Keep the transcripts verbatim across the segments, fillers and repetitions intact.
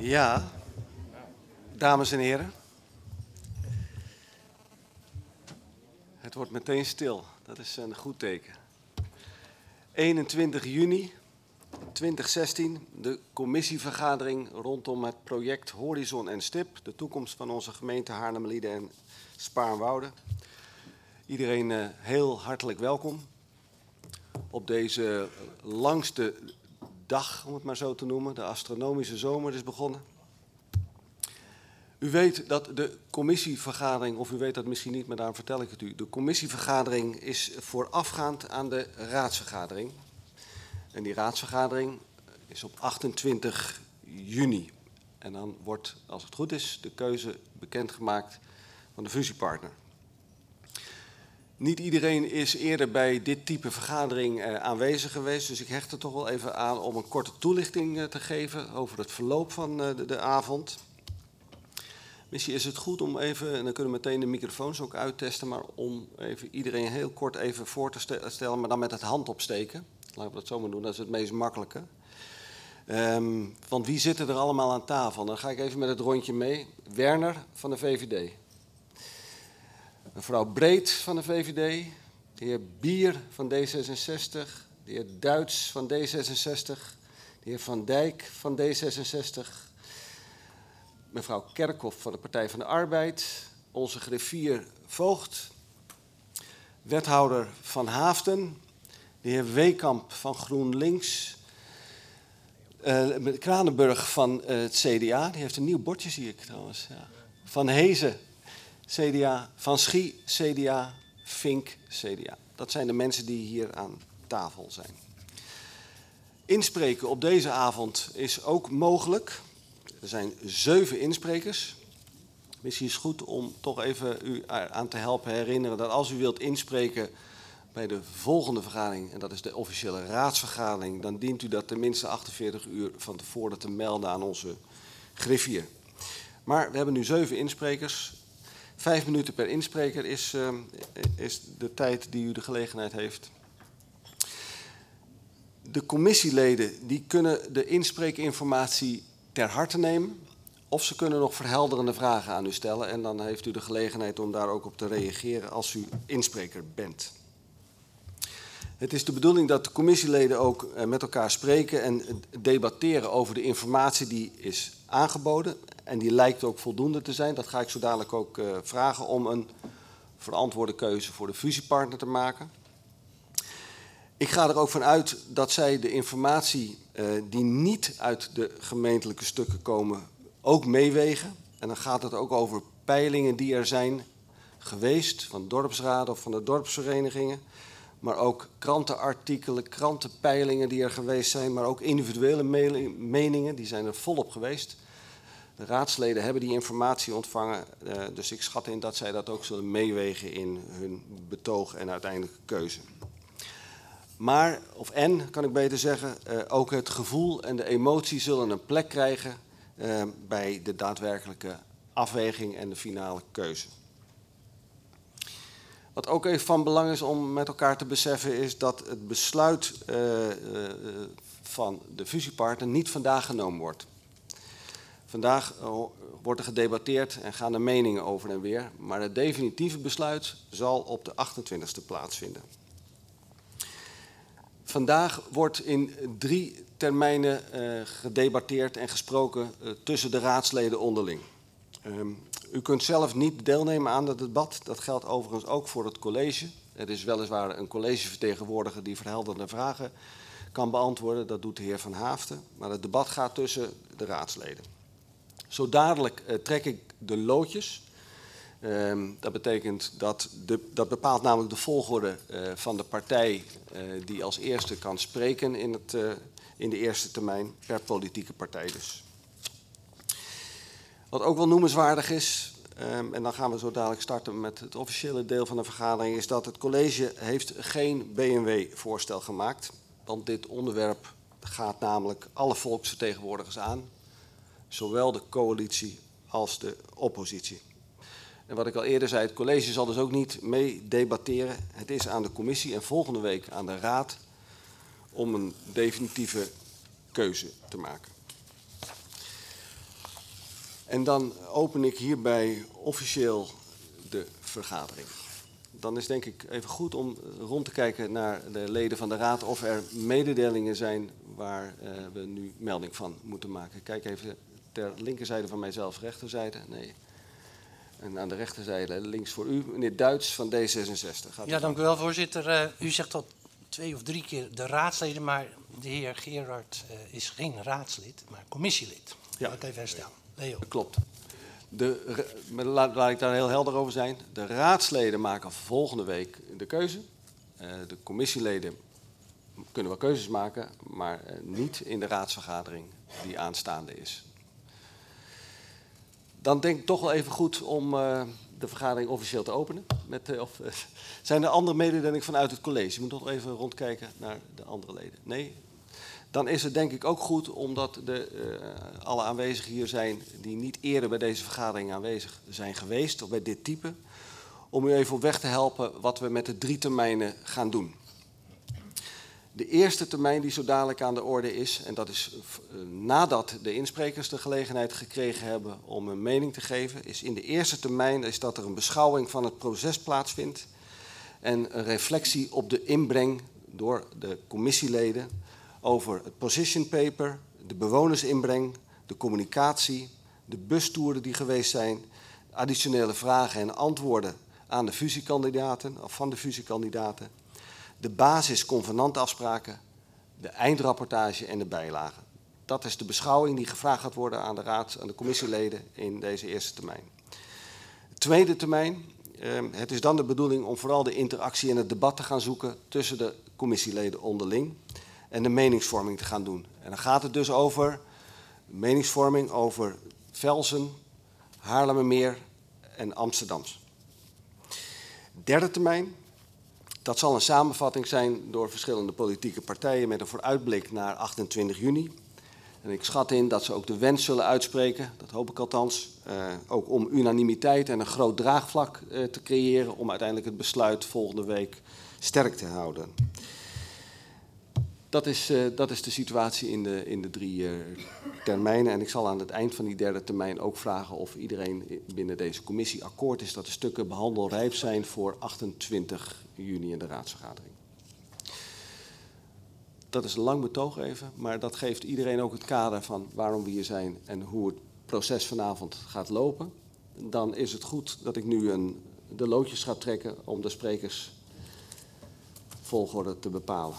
Ja, dames en heren. Het wordt meteen stil, dat is een goed teken. eenentwintig juni tweeduizend zestien, de commissievergadering rondom het project Horizon en Stip, de toekomst van onze gemeente Haarlemmerliede en Spaarnwoude. Iedereen uh, heel hartelijk welkom op deze langste dag, om het maar zo te noemen. De astronomische zomer is begonnen. U weet dat de commissievergadering, of u weet dat misschien niet, maar daarom vertel ik het u. De commissievergadering is voorafgaand aan de raadsvergadering. En die raadsvergadering is op achtentwintig juni. En dan wordt, als het goed is, de keuze bekendgemaakt van de fusiepartner. Niet iedereen is eerder bij dit type vergadering eh, aanwezig geweest, dus ik hecht er toch wel even aan om een korte toelichting eh, te geven over het verloop van uh, de, de avond. Misschien is het goed om even, en dan kunnen we meteen de microfoons ook uittesten, maar om even iedereen heel kort even voor te stellen, maar dan met het hand opsteken. Laten we dat zo maar doen, dat is het meest makkelijke. Um, want wie zitten er allemaal aan tafel? Dan ga ik even met het rondje mee. Werner van de V V D. Mevrouw Breed van de V V D. De heer Bier van D zesenzestig. De heer Duits van D zesenzestig. De heer Van Dijk van D zesenzestig. Mevrouw Kerkhoff van de Partij van de Arbeid. Onze griffier Voogd. Wethouder Van Haafden. De heer Weekamp van GroenLinks. Uh, Kranenburg van uh, het C D A. Die heeft een nieuw bordje, zie ik trouwens. Ja. Van Hezen, C D A. Van Schie, C D A. Vink, C D A. Dat zijn de mensen die hier aan tafel zijn. Inspreken op deze avond is ook mogelijk. Er zijn zeven insprekers. Misschien is het goed om toch even u aan te helpen herinneren dat als u wilt inspreken bij de volgende vergadering, en dat is de officiële raadsvergadering, dan dient u dat tenminste achtenveertig uur van tevoren te melden aan onze griffier. Maar we hebben nu zeven insprekers. Vijf minuten per inspreker is, uh, is de tijd die u de gelegenheid heeft. De commissieleden die kunnen de inspreekinformatie ter harte nemen, of ze kunnen nog verhelderende vragen aan u stellen. En dan heeft u de gelegenheid om daar ook op te reageren als u inspreker bent. Het is de bedoeling dat de commissieleden ook met elkaar spreken en debatteren over de informatie die is aangeboden. En die lijkt ook voldoende te zijn. Dat ga ik zo dadelijk ook uh, vragen om een verantwoorde keuze voor de fusiepartner te maken. Ik ga er ook van uit dat zij de informatie uh, die niet uit de gemeentelijke stukken komen ook meewegen. En dan gaat het ook over peilingen die er zijn geweest van dorpsraden of van de dorpsverenigingen. Maar ook krantenartikelen, krantenpeilingen die er geweest zijn, maar ook individuele meningen, die zijn er volop geweest. De raadsleden hebben die informatie ontvangen, uh, dus ik schat in dat zij dat ook zullen meewegen in hun betoog en uiteindelijke keuze. Maar, of en, kan ik beter zeggen, uh, ook het gevoel en de emotie zullen een plek krijgen uh, bij de daadwerkelijke afweging en de finale keuze. Wat ook even van belang is om met elkaar te beseffen is dat het besluit uh, uh, van de fusiepartner niet vandaag genomen wordt. Vandaag uh, wordt er gedebatteerd en gaan er meningen over en weer, maar het definitieve besluit zal op de achtentwintigste plaatsvinden. Vandaag wordt in drie termijnen uh, gedebatteerd en gesproken uh, tussen de raadsleden onderling. Um, U kunt zelf niet deelnemen aan het debat. Dat geldt overigens ook voor het college. Er is weliswaar een collegevertegenwoordiger die verhelderende vragen kan beantwoorden. Dat doet de heer Van Haafden. Maar het debat gaat tussen de raadsleden. Zo dadelijk uh, trek ik de loodjes. Um, dat betekent dat, de, dat bepaalt namelijk de volgorde uh, van de partij uh, die als eerste kan spreken in, het, uh, in de eerste termijn, per politieke partij dus. Wat ook wel noemenswaardig is, um, en dan gaan we zo dadelijk starten met het officiële deel van de vergadering, is dat het college heeft geen B en W-voorstel gemaakt. Want dit onderwerp gaat namelijk alle volksvertegenwoordigers aan, zowel de coalitie als de oppositie. En wat ik al eerder zei, het college zal dus ook niet mee debatteren. Het is aan de commissie en volgende week aan de raad om een definitieve keuze te maken. En dan open ik hierbij officieel de vergadering. Dan is denk ik even goed om rond te kijken naar de leden van de Raad of er mededelingen zijn waar uh, we nu melding van moeten maken. Kijk even ter linkerzijde van mijzelf, rechterzijde. Nee. En aan de rechterzijde links voor u, meneer Duits van D zesenzestig. Gaat ja, dank u wel, voorzitter. Uh, u zegt al twee of drie keer de raadsleden, maar de heer Gerard uh, is geen raadslid, maar commissielid. Ja. Laat ik even herstellen. Leo. Klopt. De, laat, laat ik daar heel helder over zijn. De raadsleden maken volgende week de keuze. Uh, de commissieleden kunnen wel keuzes maken, maar uh, niet in de raadsvergadering die aanstaande is. Dan denk ik toch wel even goed om uh, de vergadering officieel te openen. Met, uh, of, uh, zijn er andere mededelingen vanuit het college? Je moet nog even rondkijken naar de andere leden. Nee? Dan is het denk ik ook goed, omdat de, uh, alle aanwezigen hier zijn die niet eerder bij deze vergadering aanwezig zijn geweest, of bij dit type, om u even op weg te helpen wat we met de drie termijnen gaan doen. De eerste termijn die zo dadelijk aan de orde is, en dat is uh, nadat de insprekers de gelegenheid gekregen hebben om een mening te geven, is in de eerste termijn is dat er een beschouwing van het proces plaatsvindt en een reflectie op de inbreng door de commissieleden over het position paper, de bewonersinbreng, de communicatie, de bustoeren die geweest zijn, additionele vragen en antwoorden aan de fusiekandidaten of van de fusiekandidaten, de basis-convenantafspraken, de eindrapportage en de bijlagen. Dat is de beschouwing die gevraagd gaat worden aan de raad, aan de commissieleden in deze eerste termijn. Tweede termijn, eh, het is dan de bedoeling om vooral de interactie en het debat te gaan zoeken tussen de commissieleden onderling en de meningsvorming te gaan doen. En dan gaat het dus over meningsvorming over Velsen, Haarlemmermeer en Amsterdams. Derde termijn, dat zal een samenvatting zijn door verschillende politieke partijen met een vooruitblik naar achtentwintig juni. En ik schat in dat ze ook de wens zullen uitspreken, dat hoop ik althans, uh, ook om unanimiteit en een groot draagvlak uh, te creëren om uiteindelijk het besluit volgende week sterk te houden. Dat is, uh, dat is de situatie in de, in de drie uh, termijnen. En ik zal aan het eind van die derde termijn ook vragen of iedereen binnen deze commissie akkoord is dat de stukken behandelrijp zijn voor achtentwintig juni in de raadsvergadering. Dat is een lang betoog even, maar dat geeft iedereen ook het kader van waarom we hier zijn en hoe het proces vanavond gaat lopen. Dan is het goed dat ik nu een, de loodjes ga trekken om de sprekersvolgorde te bepalen.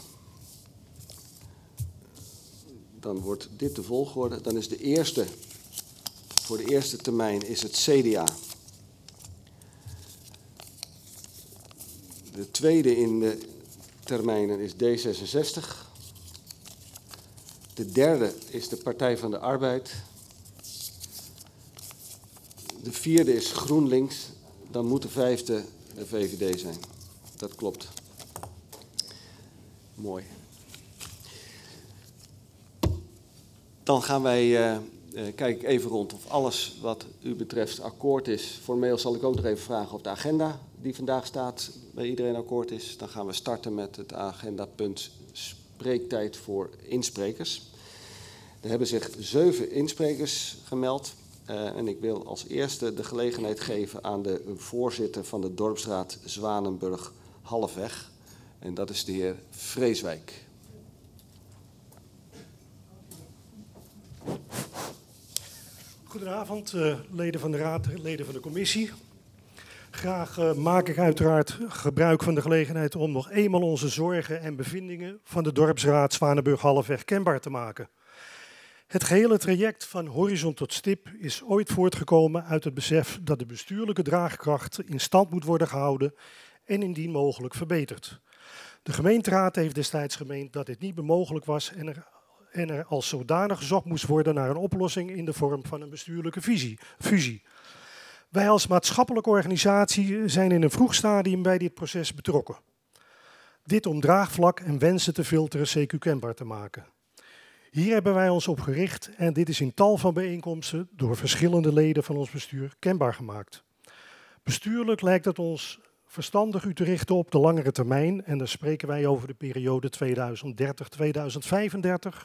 Dan wordt dit de volgorde. Dan is de eerste, voor de eerste termijn is het C D A. De tweede in de termijnen is D zesenzestig. De derde is de Partij van de Arbeid. De vierde is GroenLinks. Dan moet de vijfde de V V D zijn. Dat klopt. Mooi. Dan gaan wij, uh, uh, kijk ik even rond of alles wat u betreft akkoord is. Formeel zal ik ook nog even vragen of de agenda die vandaag staat bij iedereen akkoord is. Dan gaan we starten met het agendapunt spreektijd voor insprekers. Er hebben zich zeven insprekers gemeld. Uh, en ik wil als eerste de gelegenheid geven aan de voorzitter van de dorpsraad Zwanenburg Halfweg. En dat is de heer Vreeswijk. Goedenavond, uh, leden van de raad, leden van de commissie. Graag uh, maak ik uiteraard gebruik van de gelegenheid om nog eenmaal onze zorgen en bevindingen van de dorpsraad Zwanenburg Halfweg kenbaar te maken. Het gehele traject van horizon tot stip is ooit voortgekomen uit het besef dat de bestuurlijke draagkracht in stand moet worden gehouden en indien mogelijk verbeterd. De gemeenteraad heeft destijds gemeend dat dit niet meer mogelijk was en er, en er als zodanig gezocht moest worden naar een oplossing in de vorm van een bestuurlijke visie, fusie. Wij als maatschappelijke organisatie zijn in een vroeg stadium bij dit proces betrokken. Dit om draagvlak en wensen te filteren C Q kenbaar te maken. Hier hebben wij ons op gericht en dit is in tal van bijeenkomsten door verschillende leden van ons bestuur kenbaar gemaakt. Bestuurlijk lijkt het ons verstandig u te richten op de langere termijn en dan spreken wij over de periode tweeduizend dertig tot tweeduizend vijfendertig.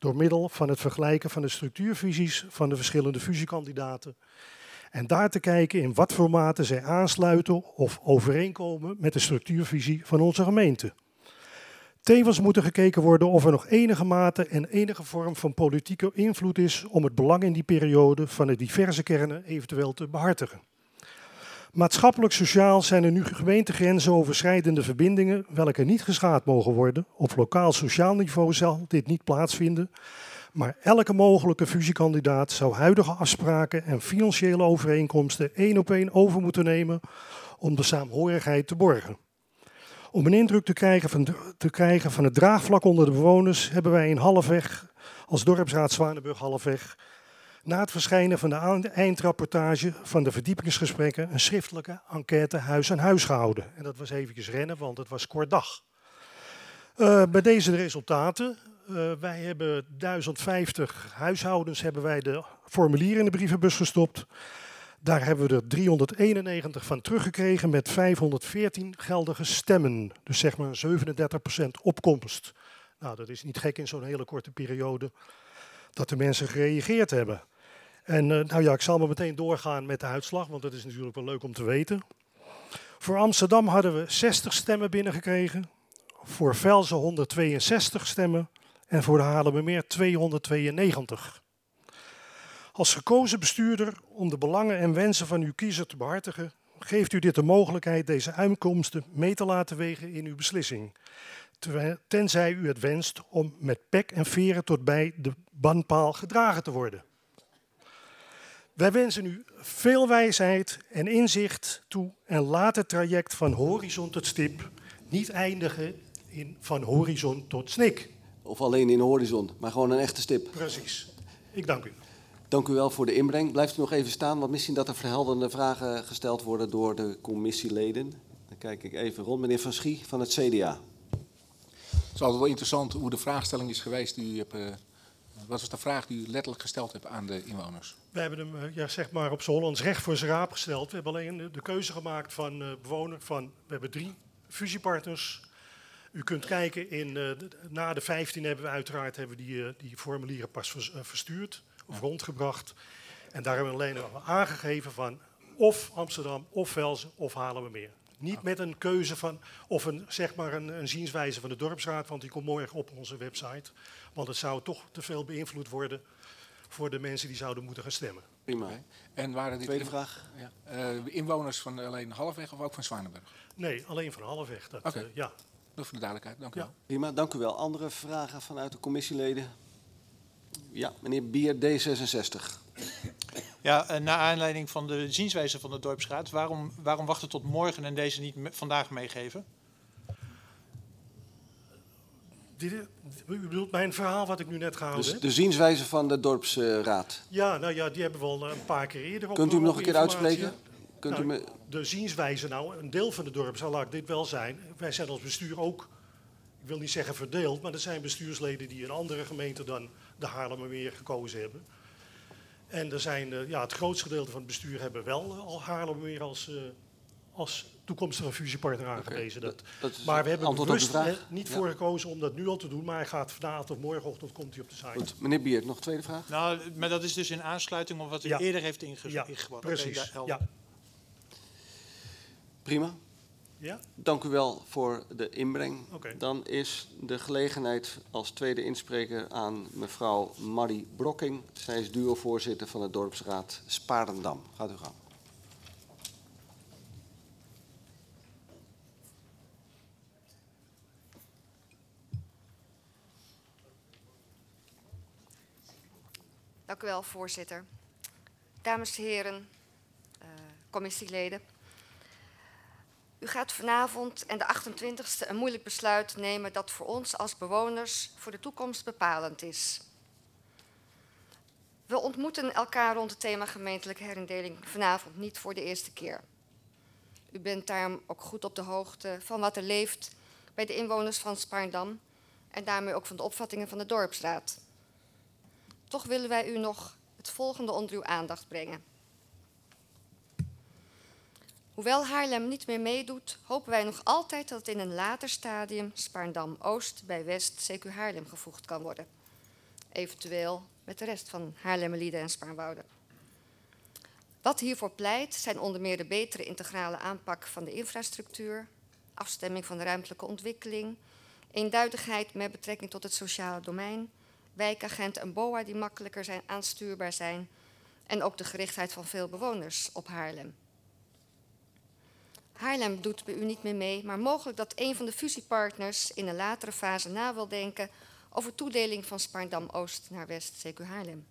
door middel van het vergelijken van de structuurvisies van de verschillende fusiekandidaten. En daar te kijken in wat voor mate zij aansluiten of overeenkomen met de structuurvisie van onze gemeente. Tevens moet er gekeken worden of er nog enige mate en enige vorm van politieke invloed is om het belang in die periode van de diverse kernen eventueel te behartigen. Maatschappelijk-sociaal zijn er nu gemeentegrenzen overschrijdende verbindingen welke niet geschaad mogen worden. Op lokaal-sociaal niveau zal dit niet plaatsvinden. Maar elke mogelijke fusiekandidaat zou huidige afspraken en financiële overeenkomsten één op één over moeten nemen om de saamhorigheid te borgen. Om een indruk te krijgen, van, te krijgen van het draagvlak onder de bewoners hebben wij in Halfweg, als dorpsraad Zwanenburg Halfweg, na het verschijnen van de eindrapportage van de verdiepingsgesprekken een schriftelijke enquête huis aan huis gehouden. En dat was eventjes rennen, want het was kort dag. Uh, bij deze resultaten, uh, wij hebben duizend vijftig huishoudens hebben wij de formulieren in de brievenbus gestopt. Daar hebben we er driehonderdeenennegentig van teruggekregen met vijfhonderdveertien geldige stemmen. Dus zeg maar een zevenendertig procent opkomst. Nou, dat is niet gek in zo'n hele korte periode dat de mensen gereageerd hebben. En uh, nou ja, ik zal maar meteen doorgaan met de uitslag, want dat is natuurlijk wel leuk om te weten. Voor Amsterdam hadden we zestig stemmen binnengekregen. Voor Velzen honderdtweeënzestig stemmen. En voor de Haarlemmermeer tweehonderdtweeënnegentig. Als gekozen bestuurder om de belangen en wensen van uw kiezer te behartigen, geeft u dit de mogelijkheid deze uitkomsten mee te laten wegen in uw beslissing. Tenzij u het wenst om met pek en veren tot bij de banpaal gedragen te worden. Wij wensen u veel wijsheid en inzicht toe en laat het traject van horizon tot stip niet eindigen in van horizon tot snik. Of alleen in horizon, maar gewoon een echte stip. Precies. Ik dank u. Dank u wel voor de inbreng. Blijft u nog even staan, want misschien dat er verhelderende vragen gesteld worden door de commissieleden. Dan kijk ik even rond. Meneer Van Schie van het C D A. Het is altijd wel interessant hoe de vraagstelling is geweest die u hebt... Uh, wat was de vraag die u letterlijk gesteld hebt aan de inwoners? We hebben hem ja, zeg maar op z'n Hollands recht voor zijn raap gesteld. We hebben alleen de keuze gemaakt van uh, bewoner van... We hebben drie fusiepartners. U kunt kijken, in, uh, de, na de vijftien hebben we uiteraard hebben we die, uh, die formulieren pas vers, uh, verstuurd of ja. rondgebracht. En daar hebben we alleen aangegeven van of Amsterdam, of Velzen, of Haarlemmermeer. Niet ja. met een keuze van, of een, zeg maar een, een zienswijze van de dorpsraad, want die komt morgen op onze website. Want het zou toch te veel beïnvloed worden voor de mensen die zouden moeten gaan stemmen. Prima. Okay. En waren dit Tweede vraag. Ja. Uh, inwoners van alleen Halfweg of ook van Zwanenburg? Nee, alleen van Halfweg. Dat, okay. uh, ja. Dat voor de duidelijkheid. Dank u ja. wel. Prima, dank u wel. Andere vragen vanuit de commissieleden? Ja, meneer Bier, D zesenzestig. Ja, naar aanleiding van de zienswijze van de dorpsraad, waarom, waarom wachten tot morgen en deze niet me, vandaag meegeven? Dit, u bedoelt mijn verhaal wat ik nu net gehouden dus heb? De zienswijze van de dorpsraad. Ja, nou ja, die hebben we al een paar keer eerder op. Kunt u hem nog een keer uitspreken? Kunt nou, u me... De zienswijze, nou, een deel van de dorp zal laat dit wel zijn. Wij zijn als bestuur ook, ik wil niet zeggen verdeeld, maar er zijn bestuursleden die een andere gemeente dan de Haarlemmermeer gekozen hebben. En er zijn, ja, het grootste gedeelte van het bestuur hebben wel al Haarlemmermeer als, uh, als toekomstige fusiepartner aangewezen. Okay, dat, dat is maar we hebben er bewust he, niet ja. voor gekozen om dat nu al te doen, maar hij gaat vanavond of morgenochtend komt hij op de site. Goed, meneer Bier, nog een tweede vraag? Nou, maar dat is dus in aansluiting op wat u ja. eerder heeft inge ja, ingebracht. Precies, okay, ja. Prima. Ja? Dank u wel voor de inbreng. Okay. Dan is de gelegenheid als tweede inspreker aan mevrouw Marie Brokking. Zij is duo-voorzitter van de dorpsraad Sparendam. Gaat u gang. Dank u wel, voorzitter. Dames en heren, uh, commissieleden. U gaat vanavond en de achtentwintigste een moeilijk besluit nemen dat voor ons als bewoners voor de toekomst bepalend is. We ontmoeten elkaar rond het thema gemeentelijke herindeling vanavond niet voor de eerste keer. U bent daarom ook goed op de hoogte van wat er leeft bij de inwoners van Sparendam en daarmee ook van de opvattingen van de dorpsraad. Toch willen wij u nog het volgende onder uw aandacht brengen. Hoewel Haarlem niet meer meedoet, hopen wij nog altijd dat in een later stadium Sparendam Oost bij West C Q Haarlem gevoegd kan worden. eventueel met de rest van Haarlemmerlieden en Spaarnwoude. Wat hiervoor pleit zijn onder meer de betere integrale aanpak van de infrastructuur, afstemming van de ruimtelijke ontwikkeling, eenduidigheid met betrekking tot het sociale domein, wijkagent en B O A die makkelijker zijn, aanstuurbaar zijn en ook de gerichtheid van veel bewoners op Haarlem. Haarlem doet bij u niet meer mee, maar mogelijk dat een van de fusiepartners in een latere fase na wil denken over toedeling van Spaarndam-Oost naar West, C Q Haarlem.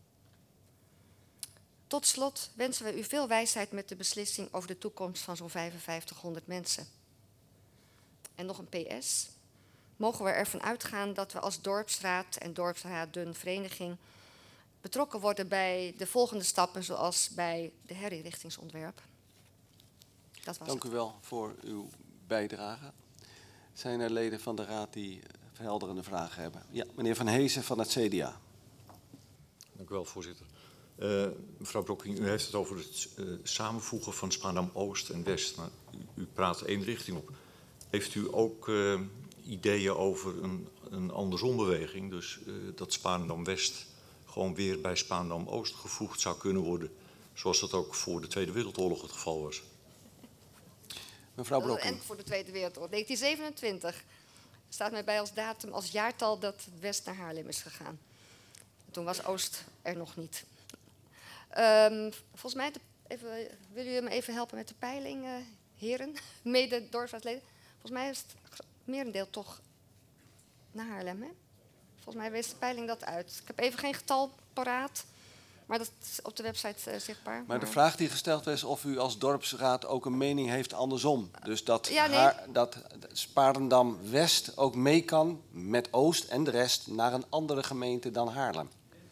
Tot slot wensen we u veel wijsheid met de beslissing over de toekomst van zo'n vijfenvijftighonderd mensen. En nog een P S. Mogen we ervan uitgaan dat we als dorpsraad en dorpsraaddenvereniging betrokken worden bij de volgende stappen, zoals bij de herinrichtingsontwerp. Dat was Dank u wel voor uw bijdrage. Zijn er leden van de raad die verhelderende vragen hebben? Ja, meneer Van Heesen van het C D A. Dank u wel, voorzitter. Uh, mevrouw Brokking, u heeft het over het uh, samenvoegen van Spaarndam-Oost en West. Maar u, u praat één richting op. Heeft u ook uh, ideeën over een, een andersombeweging? Dus uh, dat Spaarndam-West gewoon weer bij Spaarndam-Oost gevoegd zou kunnen worden. Zoals dat ook voor de Tweede Wereldoorlog het geval was. Mevrouw Brokking. En voor de Tweede Wereldoorlog. negentien zevenentwintig staat mij bij als datum, als jaartal dat het West naar Haarlem is gegaan. Toen was Oost er nog niet. Um, volgens mij, even, willen jullie me even helpen met de peiling, uh, heren, mede dorpsraadsleden? Volgens mij is het merendeel toch naar Haarlem, hè? Volgens mij wees de peiling dat uit. Ik heb even geen getal paraat, maar dat is op de website uh, zichtbaar. Maar, maar de vraag die gesteld is of u als dorpsraad ook een mening heeft andersom. Dus dat, ja, nee. haar, dat Spaarndam-West ook mee kan met Oost en de rest naar een andere gemeente dan Haarlem.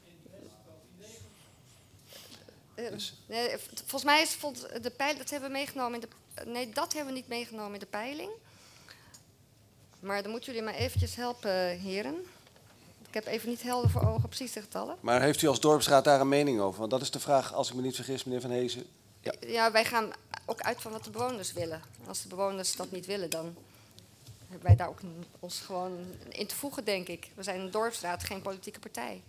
Dus. Nee, volgens mij is de peiling, dat hebben we meegenomen in de, nee, dat hebben we niet meegenomen in de peiling. Maar dan moeten jullie me eventjes helpen, heren. Ik heb even niet helder voor ogen precies de getallen. Maar heeft u als dorpsraad daar een mening over? Want dat is de vraag, als ik me niet vergis, meneer Van Heesen. Ja, ja, wij gaan ook uit van wat de bewoners willen. Als de bewoners dat niet willen, dan hebben wij daar ook ons gewoon in te voegen, denk ik. We zijn een dorpsraad, geen politieke partij.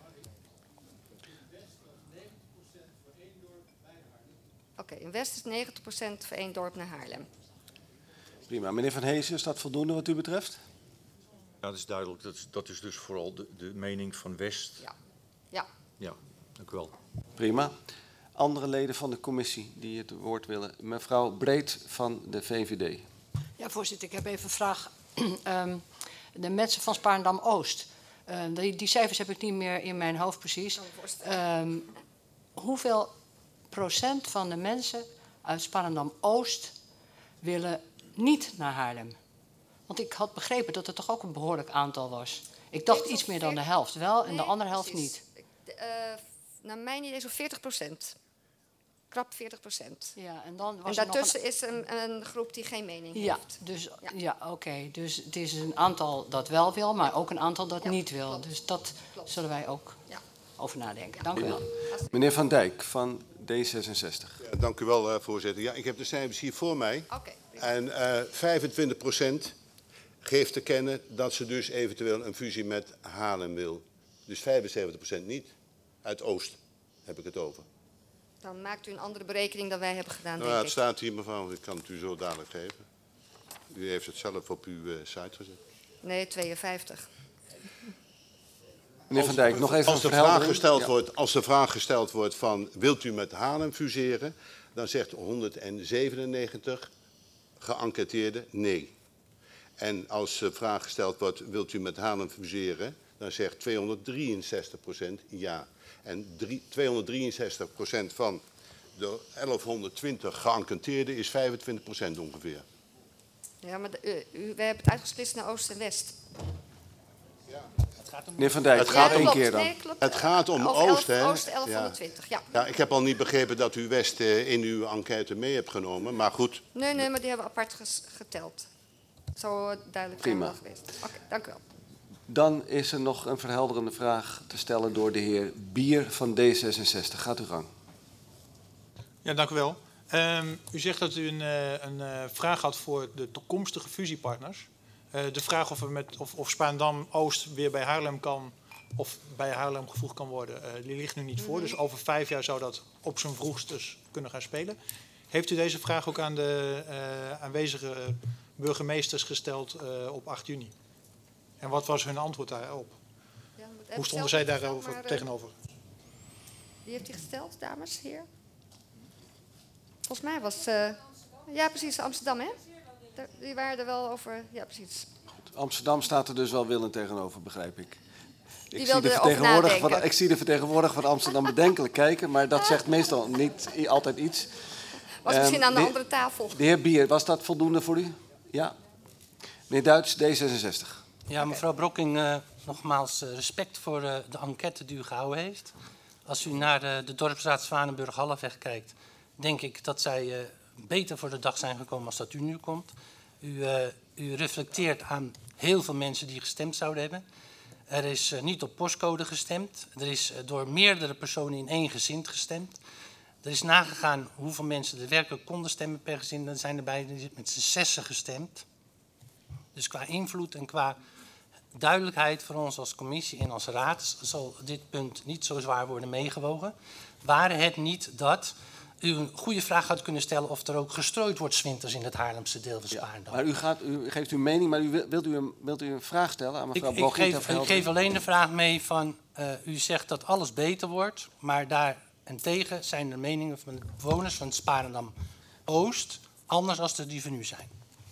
Oké, okay, in West is negentig procent voor één dorp naar Haarlem. Prima. Meneer Van Heesen, is dat voldoende wat u betreft? Ja, dat is duidelijk. Dat is, dat is dus vooral de, de mening van West. Ja. Ja. Ja, dank u wel. Prima. Andere leden van de commissie die het woord willen. Mevrouw Breed van de V V D. Ja, voorzitter, ik heb even een vraag. um, de mensen van Spaarndam-Oost. Uh, die, die cijfers heb ik niet meer in mijn hoofd precies. Um, hoeveel procent van de mensen uit Spaarndam-Oost willen niet naar Haarlem? Want ik had begrepen dat het toch ook een behoorlijk aantal was. Ik dacht iets meer dan de helft wel en nee, de andere helft precies. niet. Uh, naar mijn idee zo'n veertig procent. Krap veertig procent. Ja, en dan was en daartussen er nog een... is een, een groep die geen mening ja, heeft. Dus, ja, ja oké. Okay. Dus het is een aantal dat wel wil, maar ook een aantal dat ja, niet wil. Klopt. Dus dat klopt. zullen wij ook ja. over nadenken. Dank u wel. Meneer Van Dijk van D zesenzestig. Ja, dank u wel, uh, voorzitter. Ja, ik heb de cijfers hier voor mij. Okay. En uh, vijfentwintig procent geeft te kennen dat ze dus eventueel een fusie met Haarlem wil. Dus vijfenzeventig procent niet. Uit Oost heb ik het over. Dan maakt u een andere berekening dan wij hebben gedaan, Nou, denk het ik. staat hier, mevrouw. Ik kan het u zo dadelijk geven. U heeft het zelf op uw uh, site gezet. Nee, tweeënvijftig. Meneer Van Dijk, nog even als de, een vraag gesteld ja. wordt, als de vraag gesteld wordt van wilt u met Haarlem fuseren, dan zegt honderdzevenennegentig geënquêteerden nee. En als de vraag gesteld wordt wilt u met Haarlem fuseren, dan zegt tweehonderddrieënzestig procent ja. En tweehonderddrieënzestig procent van de elfhonderdtwintig geënquêteerden is vijfentwintig procent ongeveer. Ja, maar de, u, u, wij hebben het uitgesplitst naar Oost en West. Meneer Van Dijk, het gaat gaat één om, keer dan. Nee, klopt. Het gaat om Over Oost, hè? Oost elfhonderdtwintig, ja. ja. Ik heb al niet begrepen dat u West uh, in uw enquête mee hebt genomen, maar goed. Nee, nee, maar die hebben we apart ges geteld. Zo uh, duidelijk zijn we wel geweest. Oké, okay, dank u wel. Dan is er nog een verhelderende vraag te stellen door de heer Bier van D zesenzestig. Gaat u gang. Ja, dank u wel. Um, u zegt dat u een, uh, een uh, vraag had voor de toekomstige fusiepartners. Uh, de vraag of, we met, of, of Spaarndam-Oost weer bij Haarlem kan of bij Haarlem gevoegd kan worden, uh, die ligt nu niet voor. Dus over vijf jaar zou dat op zijn vroegst dus kunnen gaan spelen. Heeft u deze vraag ook aan de uh, aanwezige burgemeesters gesteld uh, op acht juni? En wat was hun antwoord daarop? Ja, Hoe stonden zij daarover maar, uh, tegenover? Wie heeft die gesteld, dames, heer? Volgens mij was... Uh, ja, precies, Amsterdam, hè? De, die waren er wel over... Ja, precies. Goed, Amsterdam staat er dus wel willend tegenover, begrijp ik. Die Ik zie, de vertegenwoordiger van, ik zie de vertegenwoordiger van Amsterdam bedenkelijk kijken, maar dat zegt meestal niet i- altijd iets. Was misschien Um, aan de, de, andere tafel. De heer Bier, was dat voldoende voor u? Ja. Meneer Duits, D zesenzestig. Ja, mevrouw Brokking, uh, nogmaals uh, respect voor uh, de enquête die u gehouden heeft. Als u naar uh, de dorpsraad Zwanenburg-Halfweg kijkt, denk ik dat zij uh, beter voor de dag zijn gekomen als dat u nu komt. U, uh, u reflecteert aan heel veel mensen die gestemd zouden hebben. Er is uh, niet op postcode gestemd. Er is uh, door meerdere personen in één gezin gestemd. Er is nagegaan hoeveel mensen er werkelijk konden stemmen per gezin. Er zijn erbij met z'n zessen gestemd. Dus qua invloed en qua duidelijkheid voor ons als commissie en als raad zal dit punt niet zo zwaar worden meegewogen. Waren het niet dat u een goede vraag had kunnen stellen of er ook gestrooid wordt 's winters in het Haarlemse deel van Spaarndam. Ja, maar u, gaat, u geeft uw mening, maar u wil, wilt, u een, wilt u een vraag stellen aan mevrouw Ik, ik, Brokking? geef, ik geef alleen de vraag mee van, uh, u zegt dat alles beter wordt, maar daarentegen zijn de meningen van de bewoners van Spaarndam Oost anders dan de die van u zijn.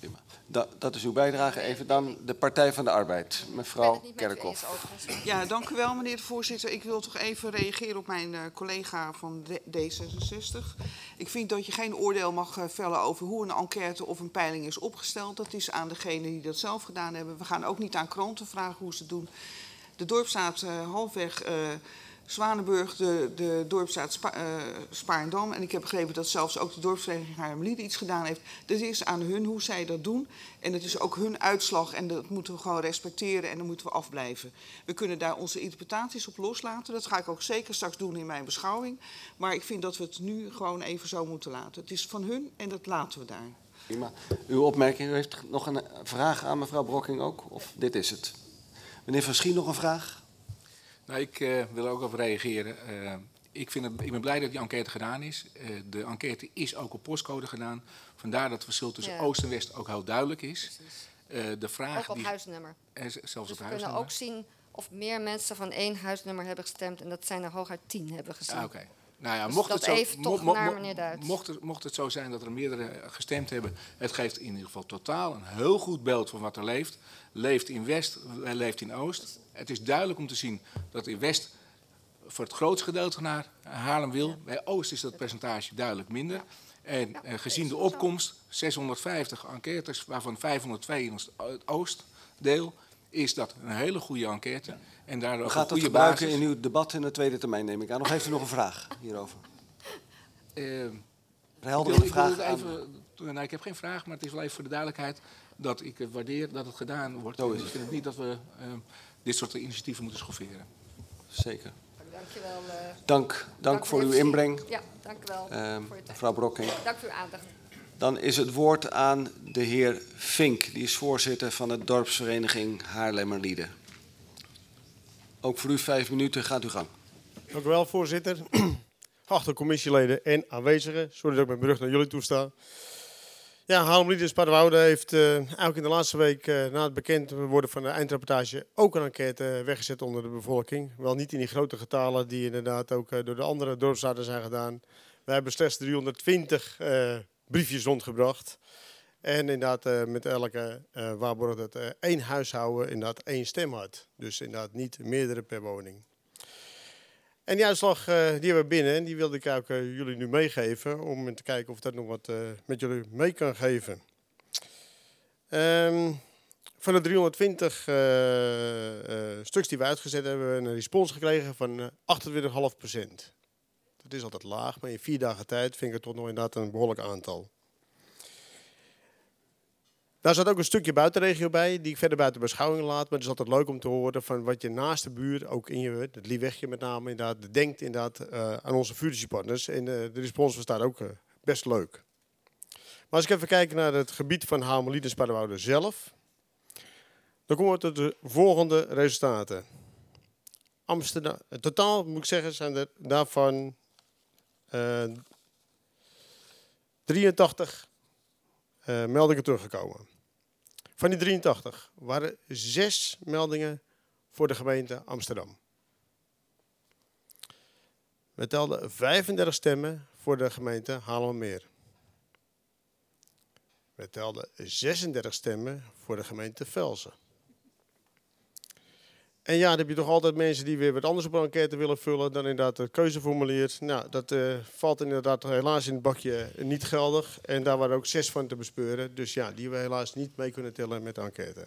Da, dat is uw bijdrage. Even dan de Partij van de Arbeid. Mevrouw Kerkhoff. Ja, dank u wel, meneer de voorzitter. Ik wil toch even reageren op mijn uh, collega van D zesenzestig. Ik vind dat je geen oordeel mag uh, vellen over hoe een enquête of een peiling is opgesteld. Dat is aan degenen die dat zelf gedaan hebben. We gaan ook niet aan kranten vragen hoe ze het doen. De dorpsraad uh, halfweg... Uh, Zwanenburg, de, de dorpsraad Spa, uh, Spaarndam. En ik heb begrepen dat zelfs ook de dorpsvereniging Haarlemmerlieden iets gedaan heeft. Het is aan hun hoe zij dat doen. En het is ook hun uitslag en dat moeten we gewoon respecteren en dan moeten we afblijven. We kunnen daar onze interpretaties op loslaten. Dat ga ik ook zeker straks doen in mijn beschouwing. Maar ik vind dat we het nu gewoon even zo moeten laten. Het is van hun en dat laten we daar. Prima. Uw opmerking, u heeft nog een vraag aan mevrouw Brokking ook? Of dit is het? Meneer Van Schie, nog een vraag? Nou, ik uh, wil ook op reageren. Uh, ik, vind het, ik ben blij dat die enquête gedaan is. Uh, de enquête is ook op postcode gedaan. Vandaar dat het verschil tussen ja. Oost en West ook heel duidelijk is. Uh, de vraag ook op die, huisnummer. Uh, zelfs dus op we huisnummer. kunnen ook zien of meer mensen van één huisnummer hebben gestemd. En dat zijn er hooguit tien hebben gestemd. Ah, Oké. Okay. Nou ja, dus mocht, dat het zo, even mo toch mo naar meneer Duits. Mocht het, mocht het zo zijn dat er meerdere gestemd hebben, het geeft in ieder geval totaal een heel goed beeld van wat er leeft. Leeft in West, leeft in Oost. Het is duidelijk om te zien dat in West voor het grootste gedeelte naar Haarlem wil. Bij Oost is dat percentage duidelijk minder. En ja, uh, gezien de opkomst, zeshonderdvijftig enquêtes, waarvan vijfhonderdtwee in het Oostdeel, is dat een hele goede enquête. Ja. En daardoor u gaat dat gebruiken basis. in uw debat in de tweede termijn, neem ik aan. Of heeft u nog een vraag hierover? Uh, Verhelderende ik, wil, ik, vraag wil even, nou, ik heb geen vraag, maar het is wel even voor de duidelijkheid dat ik het waardeer dat het gedaan wordt. Zo is het. Ik vind het niet dat we uh, dit soort initiatieven moeten schofferen. Zeker. Dankjewel. Uh, dank, dank, dank voor uw inbreng. Ja, dank u wel. Uh, voor het mevrouw Brokking. Dank voor uw aandacht. Dan is het woord aan de heer Vink, die is voorzitter van de dorpsvereniging Haarlemmerlieden. Ook voor u vijf minuten, gaat uw gang. Dank u wel, voorzitter. Geachte commissieleden en aanwezigen, sorry dat ik met mijn rug naar jullie toe sta. Ja, Haarlemmerlieden Spaarnwoude heeft uh, eigenlijk in de laatste week uh, na het bekend worden van de eindrapportage ook een enquête weggezet onder de bevolking. Wel niet in die grote getalen die inderdaad ook uh, door de andere dorpsraden zijn gedaan. Wij hebben slechts driehonderdtwintig uh, briefjes rondgebracht. En inderdaad uh, met elke uh, waarborg dat uh, één huishouden inderdaad één stem had. Dus inderdaad niet meerdere per woning. En die uitslag uh, die hebben we binnen en die wilde ik ook uh, jullie nu meegeven. Om te kijken of dat nog wat uh, met jullie mee kan geven. Um, van de driehonderdtwintig uh, uh, stuks die we uitgezet hebben, hebben we een respons gekregen van uh, achtentwintig komma vijf procent. Dat is altijd laag, maar in vier dagen tijd vind ik het toch nog inderdaad een behoorlijk aantal. Daar zat ook een stukje buitenregio bij, die ik verder buiten beschouwing laat. Maar het is altijd leuk om te horen van wat je naast de buurt, ook in je, het Liewegje met name, inderdaad, denkt inderdaad, uh, aan onze futusiepartners. En uh, de respons was daar ook uh, best leuk. Maar als ik even kijk naar het gebied van Haarlemmerlieden en Spaarnwoude zelf, dan komen we tot de volgende resultaten. Amsterdam, totaal moet ik zeggen, zijn er daarvan uh, drieëntachtig uh, meldingen teruggekomen. Van die drieëntachtig waren zes meldingen voor de gemeente Amsterdam. We telden vijfendertig stemmen voor de gemeente Haarlemmermeer. We telden zesendertig stemmen voor de gemeente Velzen. En ja, dan heb je toch altijd mensen die weer wat anders op een enquête willen vullen dan inderdaad het keuzeformulier. Nou, dat uh, valt inderdaad helaas in het bakje niet geldig. En daar waren ook zes van te bespeuren. Dus ja, die we helaas niet mee kunnen tellen met de enquête.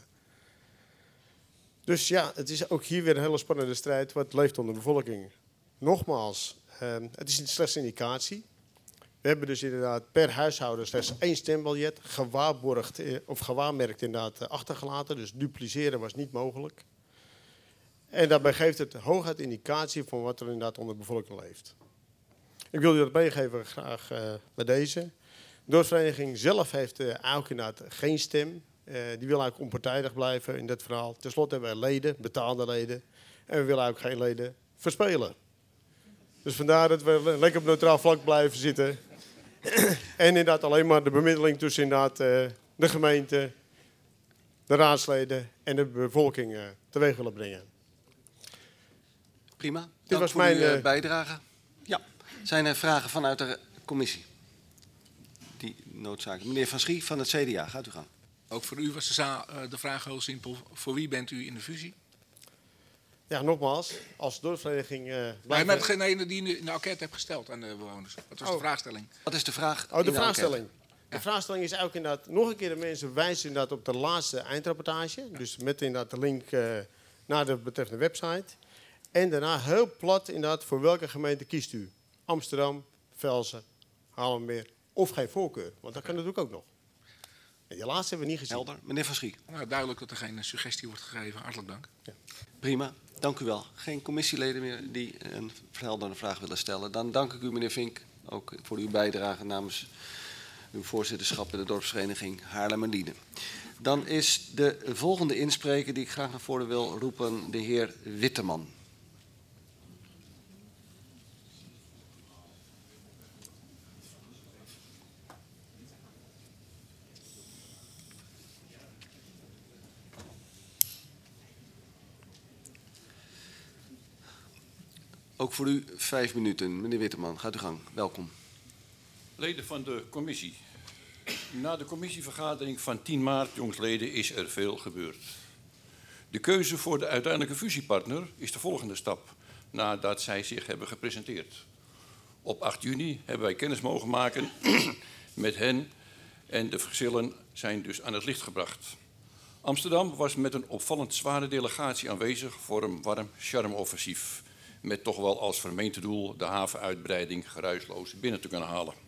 Dus ja, het is ook hier weer een hele spannende strijd wat leeft onder de bevolking. Nogmaals, uh, het is niet slechts een indicatie. We hebben dus inderdaad per huishouden slechts één stembiljet gewaarborgd of gewaarmerkt inderdaad achtergelaten. Dus dupliceren was niet mogelijk. En daarbij geeft het hooguit indicatie van wat er inderdaad onder de bevolking leeft. Ik wil u dat meegeven graag uh, bij deze. De dorpsvereniging zelf heeft uh, eigenlijk inderdaad geen stem. Uh, die wil eigenlijk onpartijdig blijven in dit verhaal. Ten slotte hebben wij leden, betaalde leden. En we willen eigenlijk geen leden verspelen. Dus vandaar dat we lekker op neutraal vlak blijven zitten. En inderdaad alleen maar de bemiddeling tussen inderdaad uh, de gemeente, de raadsleden en de bevolking uh, teweeg willen brengen. Prima. Dank Dit was voor mijn uw uh, bijdrage. Ja. Zijn er vragen vanuit de commissie? Die noodzaak. Meneer Van Schie van het C D A, gaat u gang. Ook voor u was de, za- uh, de vraag heel simpel. Voor wie bent u in de fusie? Ja, nogmaals, als dorpsvereniging... Uh, maar met degene die u in de enquête hebt gesteld aan de bewoners. Wat was oh. de vraagstelling? Wat is de vraag? Oh, de, de vraagstelling. Ja. De vraagstelling is ook inderdaad, nog een keer de mensen wijzen inderdaad op de laatste eindrapportage. Dus met inderdaad de link uh, naar de betreffende website. En daarna heel plat inderdaad voor welke gemeente kiest u. Amsterdam, Velzen, Haarlemmermeer of geen voorkeur. Want dat kan natuurlijk ook nog. En die laatste hebben we niet gezien. Helder. Meneer Van Schie. Nou, duidelijk dat er geen suggestie wordt gegeven. Hartelijk dank. Ja. Prima. Dank u wel. Geen commissieleden meer die een verhelderende vraag willen stellen. Dan dank ik u, meneer Vink, ook voor uw bijdrage namens uw voorzitterschap in de dorpsvereniging Haarlem en Lienen. Dan is de volgende inspreker die ik graag naar voren wil roepen de heer Witteman. Ook voor u vijf minuten. Meneer Witteman, gaat u gang. Welkom. Leden van de commissie. Na de commissievergadering van tien maart, jongsleden, is er veel gebeurd. De keuze voor de uiteindelijke fusiepartner is de volgende stap, nadat zij zich hebben gepresenteerd. Op acht juni hebben wij kennis mogen maken met hen en de verschillen zijn dus aan het licht gebracht. Amsterdam was met een opvallend zware delegatie aanwezig voor een warm charme-offensief, met toch wel als vermeende doel de havenuitbreiding geruisloos binnen te kunnen halen.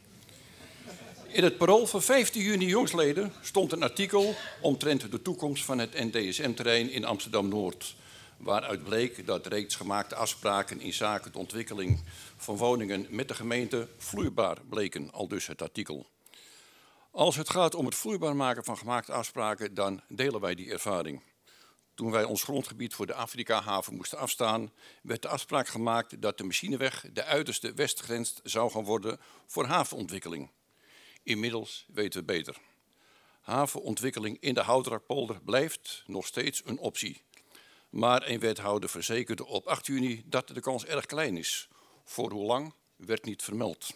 In het parool van vijftien juni jongsleden stond een artikel omtrent de toekomst van het N D S M-terrein in Amsterdam-Noord, waaruit bleek dat reeds gemaakte afspraken in zaken de ontwikkeling van woningen met de gemeente vloeibaar bleken, aldus het artikel. Als het gaat om het vloeibaar maken van gemaakte afspraken, dan delen wij die ervaring. Toen wij ons grondgebied voor de Afrika-haven moesten afstaan, werd de afspraak gemaakt dat de machineweg de uiterste westgrens zou gaan worden voor havenontwikkeling. Inmiddels weten we beter. Havenontwikkeling in de Houtrakpolder blijft nog steeds een optie. Maar een wethouder verzekerde op acht juni dat de kans erg klein is. Voor hoe lang werd niet vermeld.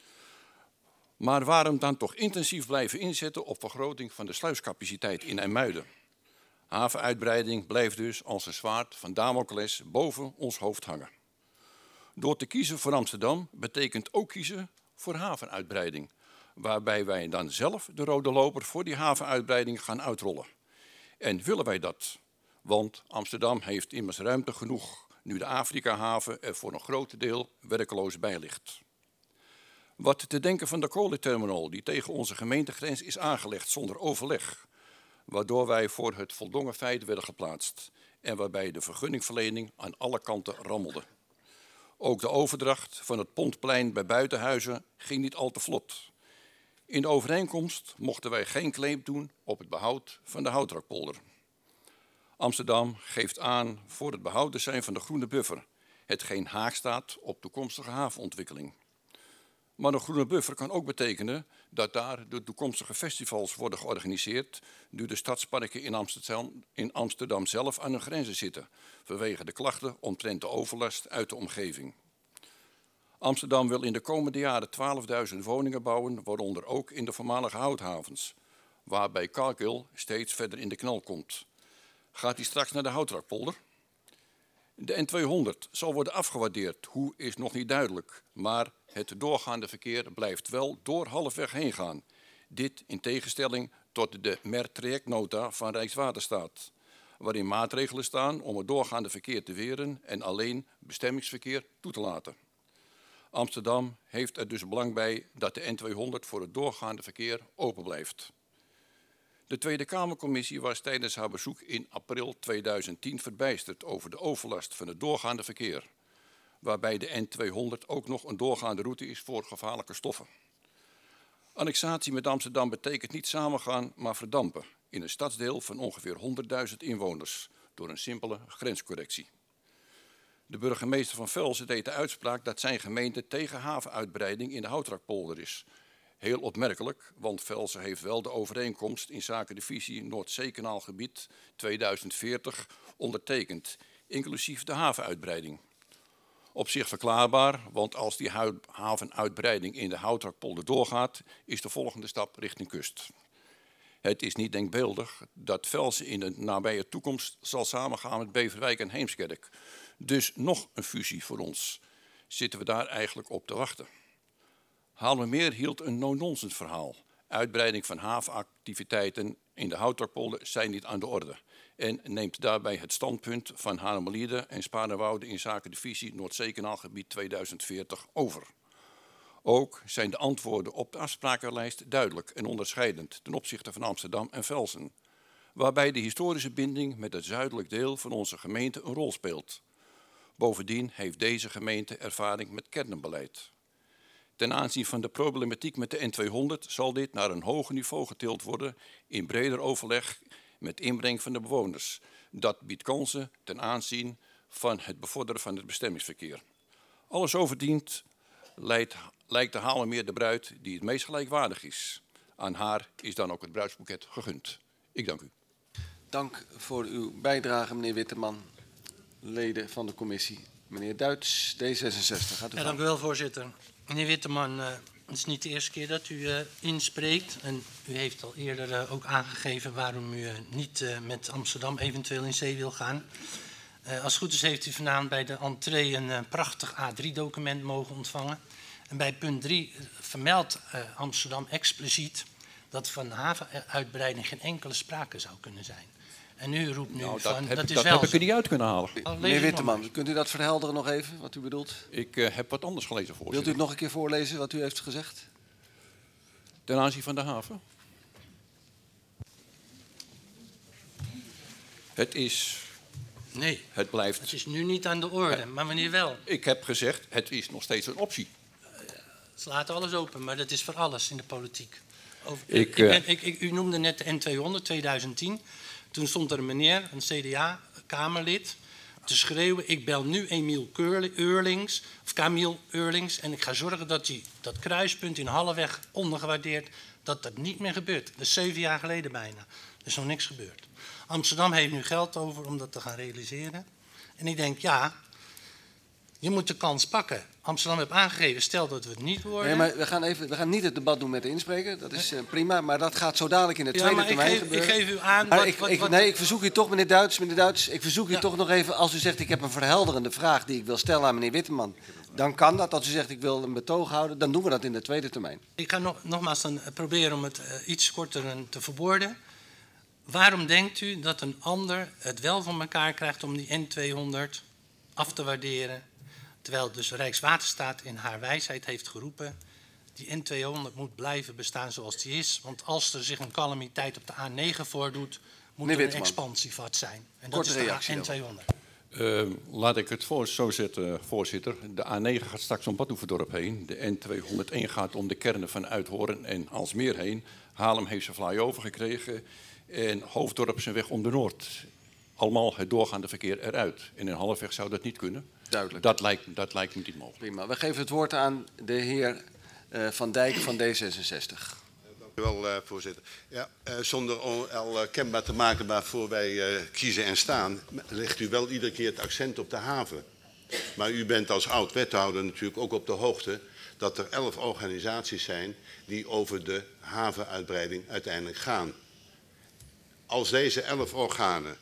Maar waarom dan toch intensief blijven inzetten op vergroting van de sluiscapaciteit in IJmuiden? Havenuitbreiding blijft dus als een zwaard van Damocles boven ons hoofd hangen. Door te kiezen voor Amsterdam betekent ook kiezen voor havenuitbreiding, waarbij wij dan zelf de rode loper voor die havenuitbreiding gaan uitrollen. En willen wij dat? Want Amsterdam heeft immers ruimte genoeg, nu de Afrika-haven er voor een groot deel werkeloos bij ligt. Wat te denken van de kolenterminal die tegen onze gemeentegrens is aangelegd zonder overleg, waardoor wij voor het voldongen feit werden geplaatst en waarbij de vergunningverlening aan alle kanten rammelde. Ook de overdracht van het Pontplein bij Buitenhuizen ging niet al te vlot. In de overeenkomst mochten wij geen claim doen op het behoud van de Houtrakpolder. Amsterdam geeft aan voor het behouden zijn van de groene buffer, hetgeen haak staat op toekomstige havenontwikkeling. Maar een groene buffer kan ook betekenen dat daar de toekomstige festivals worden georganiseerd, nu de stadsparken in Amsterdam, in Amsterdam zelf aan hun grenzen zitten, vanwege de klachten omtrent de overlast uit de omgeving. Amsterdam wil in de komende jaren twaalfduizend woningen bouwen, waaronder ook in de voormalige houthavens, waarbij Cargill steeds verder in de knel komt. Gaat hij straks naar de Houtrakpolder? De N tweehonderd zal worden afgewaardeerd, hoe is nog niet duidelijk, maar het doorgaande verkeer blijft wel door halfweg heen gaan. Dit in tegenstelling tot de M E R-trajectnota van Rijkswaterstaat, waarin maatregelen staan om het doorgaande verkeer te weren en alleen bestemmingsverkeer toe te laten. Amsterdam heeft er dus belang bij dat de N tweehonderd voor het doorgaande verkeer open blijft. De Tweede Kamercommissie was tijdens haar bezoek in april tweeduizend tien verbijsterd over de overlast van het doorgaande verkeer, waarbij de N tweehonderd ook nog een doorgaande route is voor gevaarlijke stoffen. Annexatie met Amsterdam betekent niet samengaan, maar verdampen in een stadsdeel van ongeveer honderdduizend inwoners door een simpele grenscorrectie. De burgemeester van Velzen deed de uitspraak dat zijn gemeente tegen havenuitbreiding in de Houtrakpolder is. Heel opmerkelijk, want Velzen heeft wel de overeenkomst in zaken de visie Noordzeekanaalgebied tweeduizend veertig ondertekend, inclusief de havenuitbreiding. Op zich verklaarbaar, want als die havenuitbreiding in de Houtrakpolder doorgaat, is de volgende stap richting kust. Het is niet denkbeeldig dat Velzen in de nabije toekomst zal samengaan met Beverwijk en Heemskerk. Dus nog een fusie voor ons. Zitten we daar eigenlijk op te wachten? Haarlemmermeer hield een no-nonsense verhaal. Uitbreiding van havenactiviteiten in de Houtrakpolder zijn niet aan de orde. En neemt daarbij het standpunt van Haarlemmerliede en Spaarnwoude in zaken de visie Noordzeekanaalgebied tweeduizend veertig over. Ook zijn de antwoorden op de afsprakenlijst duidelijk en onderscheidend ten opzichte van Amsterdam en Velzen, waarbij de historische binding met het zuidelijk deel van onze gemeente een rol speelt. Bovendien heeft deze gemeente ervaring met kernbeleid. Ten aanzien van de problematiek met de N tweehonderd zal dit naar een hoger niveau getild worden in breder overleg met inbreng van de bewoners. Dat biedt kansen ten aanzien van het bevorderen van het bestemmingsverkeer. Alles overdiend lijkt, lijkt de Haarlemmermeer de bruid die het meest gelijkwaardig is. Aan haar is dan ook het bruidsboeket gegund. Ik dank u. Dank voor uw bijdrage, meneer Witteman. Leden van de commissie. Meneer Duits, D zesenzestig. Gaat u ja, dank u wel, voorzitter. Meneer Witteman, uh, het is niet de eerste keer dat u uh, inspreekt. En u heeft al eerder uh, ook aangegeven waarom u uh, niet uh, met Amsterdam eventueel in zee wil gaan. Uh, als het goed is heeft u vanavond bij de entree een uh, prachtig A drie document mogen ontvangen. En bij punt drie uh, vermeldt uh, Amsterdam expliciet dat van havenuitbreiding geen enkele sprake zou kunnen zijn. En u roept nu nou, van, dat heb, dat is dat wel heb ik zo. er niet uit kunnen halen. Oh, meneer Witteman, kunt u dat verhelderen nog even, wat u bedoelt? Ik uh, heb wat anders gelezen, voorzitter. Wilt u het nog een keer voorlezen wat u heeft gezegd? Ten aanzien van de haven? Het is... Nee, het blijft... Het is nu niet aan de orde, het, maar wanneer wel? Ik heb gezegd, het is nog steeds een optie. Ze laten alles open, maar dat is voor alles in de politiek. Over, ik, ik ben, ik, ik, u noemde net de N tweehonderd, tweeduizend tien. Toen stond er een meneer, een C D A-kamerlid, te schreeuwen: ik bel nu Emiel Eurlings, of Camille Eurlings, en ik ga zorgen dat die, dat kruispunt in Halleweg ondergewaardeerd, dat dat niet meer gebeurt. Dat is zeven jaar geleden bijna. Er is nog niks gebeurd. Amsterdam heeft nu geld over om dat te gaan realiseren. En ik denk, ja, je moet de kans pakken. Amsterdam heeft aangegeven, stel dat we het niet worden. Nee, maar we gaan, even, we gaan niet het debat doen met de inspreker. Dat is uh, prima, maar dat gaat zo dadelijk in de ja, tweede maar termijn ik geef, gebeuren. Ik geef u aan... Maar wat, ik, wat, ik, wat, nee, ik verzoek u toch, meneer Duits, meneer Duits, ik verzoek u ja. toch nog even, als u zegt ik heb een verhelderende vraag die ik wil stellen aan meneer Witteman, dan kan dat. Als u zegt ik wil een betoog houden, dan doen we dat in de tweede termijn. Ik ga nog, nogmaals dan proberen om het uh, iets korter te verwoorden. Waarom denkt u dat een ander het wel van elkaar krijgt om die N tweehonderd af te waarderen, terwijl dus Rijkswaterstaat in haar wijsheid heeft geroepen, die N tweehonderd moet blijven bestaan zoals die is, want als er zich een calamiteit op de A negen voordoet, moet er een expansievat zijn. En dat is de N tweehonderd. Uh, laat ik het voor, zo zetten, voorzitter. De A negen gaat straks om Badhoevedorp heen. De N tweehonderdéén gaat om de kernen van Uithoorn en Aalsmeer heen. Haarlem heeft zijn flyover gekregen en Hoofddorp zijn weg om de Noord. allemaal het doorgaande verkeer eruit. En in Halfweg zou dat niet kunnen. Duidelijk. Dat lijkt, dat lijkt me niet mogelijk. Prima. We geven het woord aan de heer uh, Van Dijk van D zesenzestig. Dank u wel, uh, voorzitter. Ja, uh, zonder al uh, kenbaar te maken waarvoor wij uh, kiezen en staan, legt u wel iedere keer het accent op de haven. Maar u bent als oud-wethouder natuurlijk ook op de hoogte dat er elf organisaties zijn die over de havenuitbreiding uiteindelijk gaan. Als deze elf organen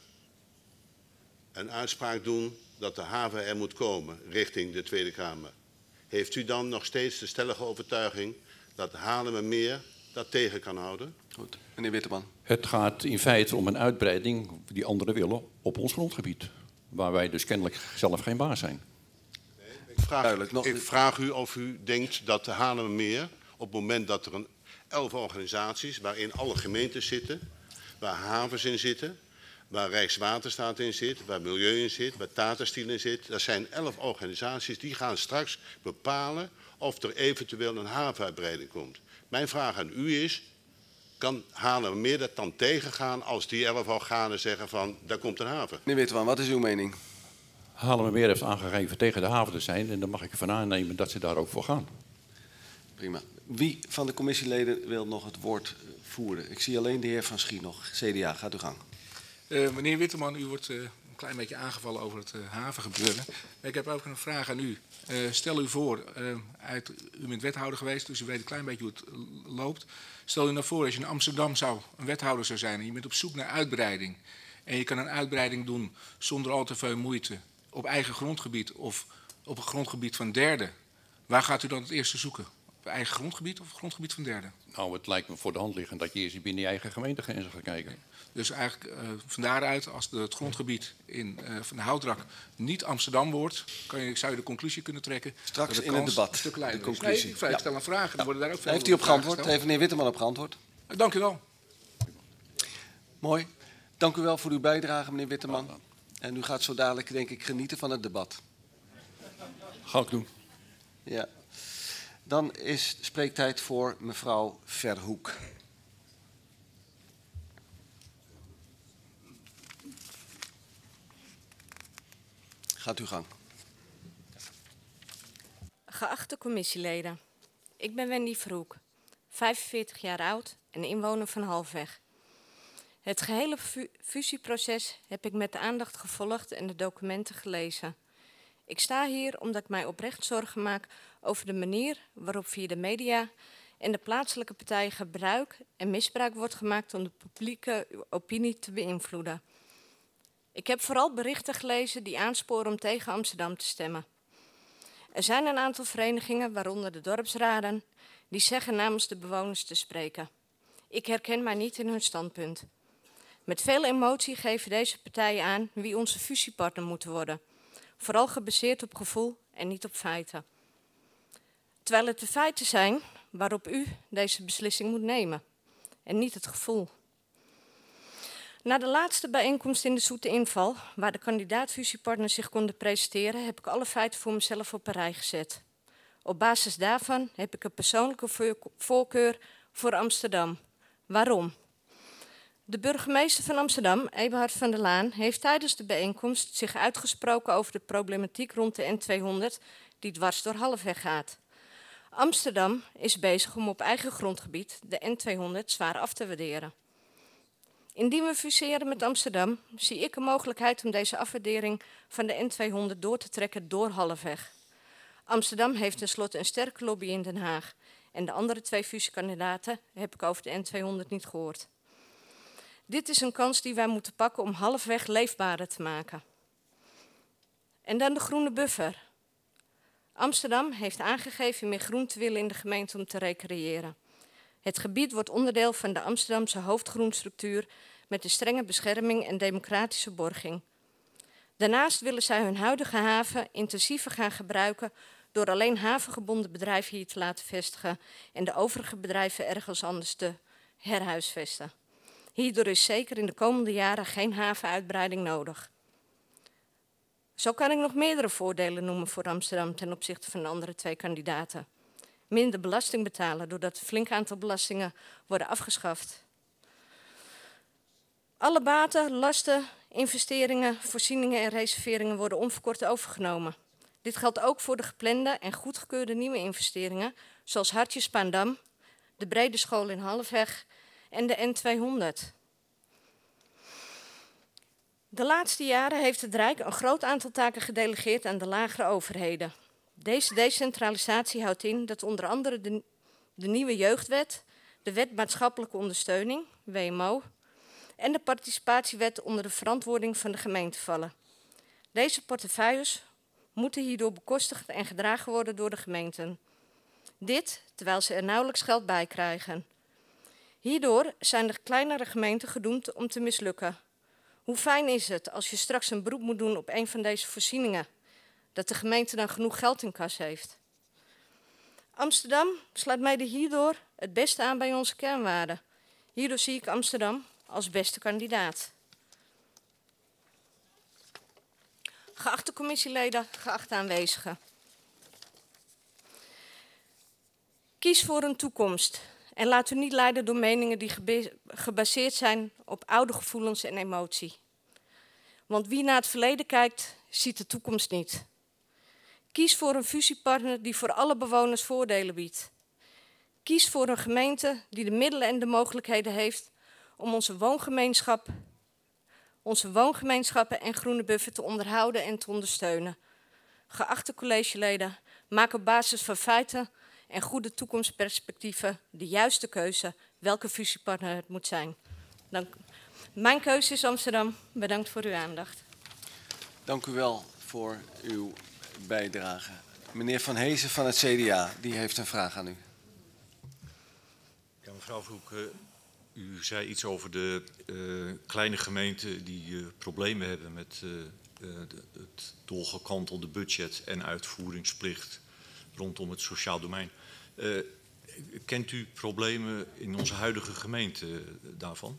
een uitspraak doen dat de haven er moet komen richting de Tweede Kamer, heeft u dan nog steeds de stellige overtuiging dat Haarlemmermeer dat tegen kan houden? Goed. Meneer Witteman. Het gaat in feite om een uitbreiding die anderen willen op ons grondgebied. Waar wij dus kennelijk zelf geen baas zijn. Ik vraag, nog... ik vraag u of u denkt dat de Haarlemmermeer, op het moment dat er een elf organisaties, waarin alle gemeentes zitten, waar havens in zitten, waar Rijkswaterstaat in zit, waar Milieu in zit, waar Tata Steel in zit, dat zijn elf organisaties die gaan straks bepalen of er eventueel een havenuitbreiding komt. Mijn vraag aan u is, kan Haarlemmermeer dat dan tegengaan als die elf organen zeggen van, daar komt een haven? Meneer Witteman, wat is uw mening? Haarlemmermeer heeft aangegeven tegen de haven te zijn en dan mag ik ervan aannemen dat ze daar ook voor gaan. Prima. Wie van de commissieleden wil nog het woord voeren? Ik zie alleen de heer Van Schie nog. C D A, gaat uw gang. Uh, meneer Witteman, u wordt uh, een klein beetje aangevallen over het uh, havengebeuren. Ik heb ook een vraag aan u. Uh, stel u voor, uh, uit, u bent wethouder geweest, dus u weet een klein beetje hoe het uh, loopt. Stel u nou voor, als je in Amsterdam zou, een wethouder zou zijn en je bent op zoek naar uitbreiding. En je kan een uitbreiding doen zonder al te veel moeite op eigen grondgebied of op een grondgebied van derden. Waar gaat u dan het eerste zoeken? Op eigen grondgebied of het grondgebied van derden? Nou, het lijkt me voor de hand liggend dat je eerst binnen je eigen gemeentegrenzen gaat kijken. Dus eigenlijk uh, van daaruit, als de, het grondgebied in, uh, van de Houtrak niet Amsterdam wordt, kan je, zou je de conclusie kunnen trekken. Straks dat de in het debat. Een stuk de kleiner conclusie. Nee, ik vraag, ja. stel een vraag en ja. worden daar ook veel Heeft u op geantwoord? gesteld. Heeft meneer Witteman op geantwoord? Uh, dank u wel. Mooi. Dank u wel voor uw bijdrage, meneer Witteman. Ja, en u gaat zo dadelijk, denk ik, genieten van het debat. Ga ik doen. Ja. Dan is spreektijd voor mevrouw Verhoek. Gaat uw gang. Geachte commissieleden, ik ben Wendy Verhoek, vijfenveertig jaar oud en inwoner van Halfweg. Het gehele fu fusieproces heb ik met aandacht gevolgd en de documenten gelezen. Ik sta hier omdat ik mij oprecht zorgen maak over de manier waarop via de media en de plaatselijke partijen gebruik en misbruik wordt gemaakt om de publieke opinie te beïnvloeden. Ik heb vooral berichten gelezen die aansporen om tegen Amsterdam te stemmen. Er zijn een aantal verenigingen, waaronder de dorpsraden, die zeggen namens de bewoners te spreken. Ik herken mij niet in hun standpunt. Met veel emotie geven deze partijen aan wie onze fusiepartner moeten worden. Vooral gebaseerd op gevoel en niet op feiten. Terwijl het de feiten zijn waarop u deze beslissing moet nemen. En niet het gevoel. Na de laatste bijeenkomst in de Zoete Inval, waar de kandidaat-fusiepartners zich konden presenteren, heb ik alle feiten voor mezelf op een rij gezet. Op basis daarvan heb ik een persoonlijke voorkeur voor Amsterdam. Waarom? De burgemeester van Amsterdam, Eberhard van der Laan, heeft tijdens de bijeenkomst zich uitgesproken over de problematiek rond de N tweehonderd die dwars door Halfweg gaat. Amsterdam is bezig om op eigen grondgebied de N tweehonderd zwaar af te waarderen. Indien we fuseren met Amsterdam, zie ik een mogelijkheid om deze afwaardering van de N tweehonderd door te trekken door Halfweg. Amsterdam heeft tenslotte een sterke lobby in Den Haag. En de andere twee fusiekandidaten heb ik over de N tweehonderd niet gehoord. Dit is een kans die wij moeten pakken om Halfweg leefbaarder te maken. En dan de groene buffer. Amsterdam heeft aangegeven meer groen te willen in de gemeente om te recreëren. Het gebied wordt onderdeel van de Amsterdamse hoofdgroenstructuur met een strenge bescherming en democratische borging. Daarnaast willen zij hun huidige haven intensiever gaan gebruiken door alleen havengebonden bedrijven hier te laten vestigen en de overige bedrijven ergens anders te herhuisvesten. Hierdoor is zeker in de komende jaren geen havenuitbreiding nodig. Zo kan ik nog meerdere voordelen noemen voor Amsterdam ten opzichte van de andere twee kandidaten. Minder belasting betalen doordat een flink aantal belastingen worden afgeschaft. Alle baten, lasten Investeringen, voorzieningen en reserveringen worden onverkort overgenomen. Dit geldt ook voor de geplande en goedgekeurde nieuwe investeringen, zoals Hartje-Spaandam, de Brede School in Halfweg en de N tweehonderd. De laatste jaren heeft het Rijk een groot aantal taken gedelegeerd aan de lagere overheden. Deze decentralisatie houdt in dat onder andere de, de nieuwe jeugdwet, de wet maatschappelijke ondersteuning, W M O, en de participatiewet onder de verantwoording van de gemeente vallen. Deze portefeuilles moeten hierdoor bekostigd en gedragen worden door de gemeenten. Dit terwijl ze er nauwelijks geld bij krijgen. Hierdoor zijn de kleinere gemeenten gedoemd om te mislukken. Hoe fijn is het als je straks een beroep moet doen op een van deze voorzieningen, dat de gemeente dan genoeg geld in kas heeft? Amsterdam sluit mede hierdoor het beste aan bij onze kernwaarden. Hierdoor zie ik Amsterdam als beste kandidaat. Geachte commissieleden, geachte aanwezigen. Kies voor een toekomst en laat u niet leiden door meningen die gebaseerd zijn op oude gevoelens en emotie. Want wie naar het verleden kijkt, ziet de toekomst niet. Kies voor een fusiepartner die voor alle bewoners voordelen biedt. Kies voor een gemeente die de middelen en de mogelijkheden heeft om onze woongemeenschap, onze woongemeenschappen en groene buffer te onderhouden en te ondersteunen. Geachte collegeleden, maak op basis van feiten en goede toekomstperspectieven de juiste keuze welke fusiepartner het moet zijn. Dank. Mijn keuze is Amsterdam. Bedankt voor uw aandacht. Dank u wel voor uw bijdrage. Meneer Van Heesen van het C D A, die heeft een vraag aan u. Ja, mevrouw Vroek, uh, u zei iets over de uh, kleine gemeenten die uh, problemen hebben met uh, uh, de, het doorgekantelde budget en uitvoeringsplicht rondom het sociaal domein. Uh, kent u problemen in onze huidige gemeente uh, daarvan?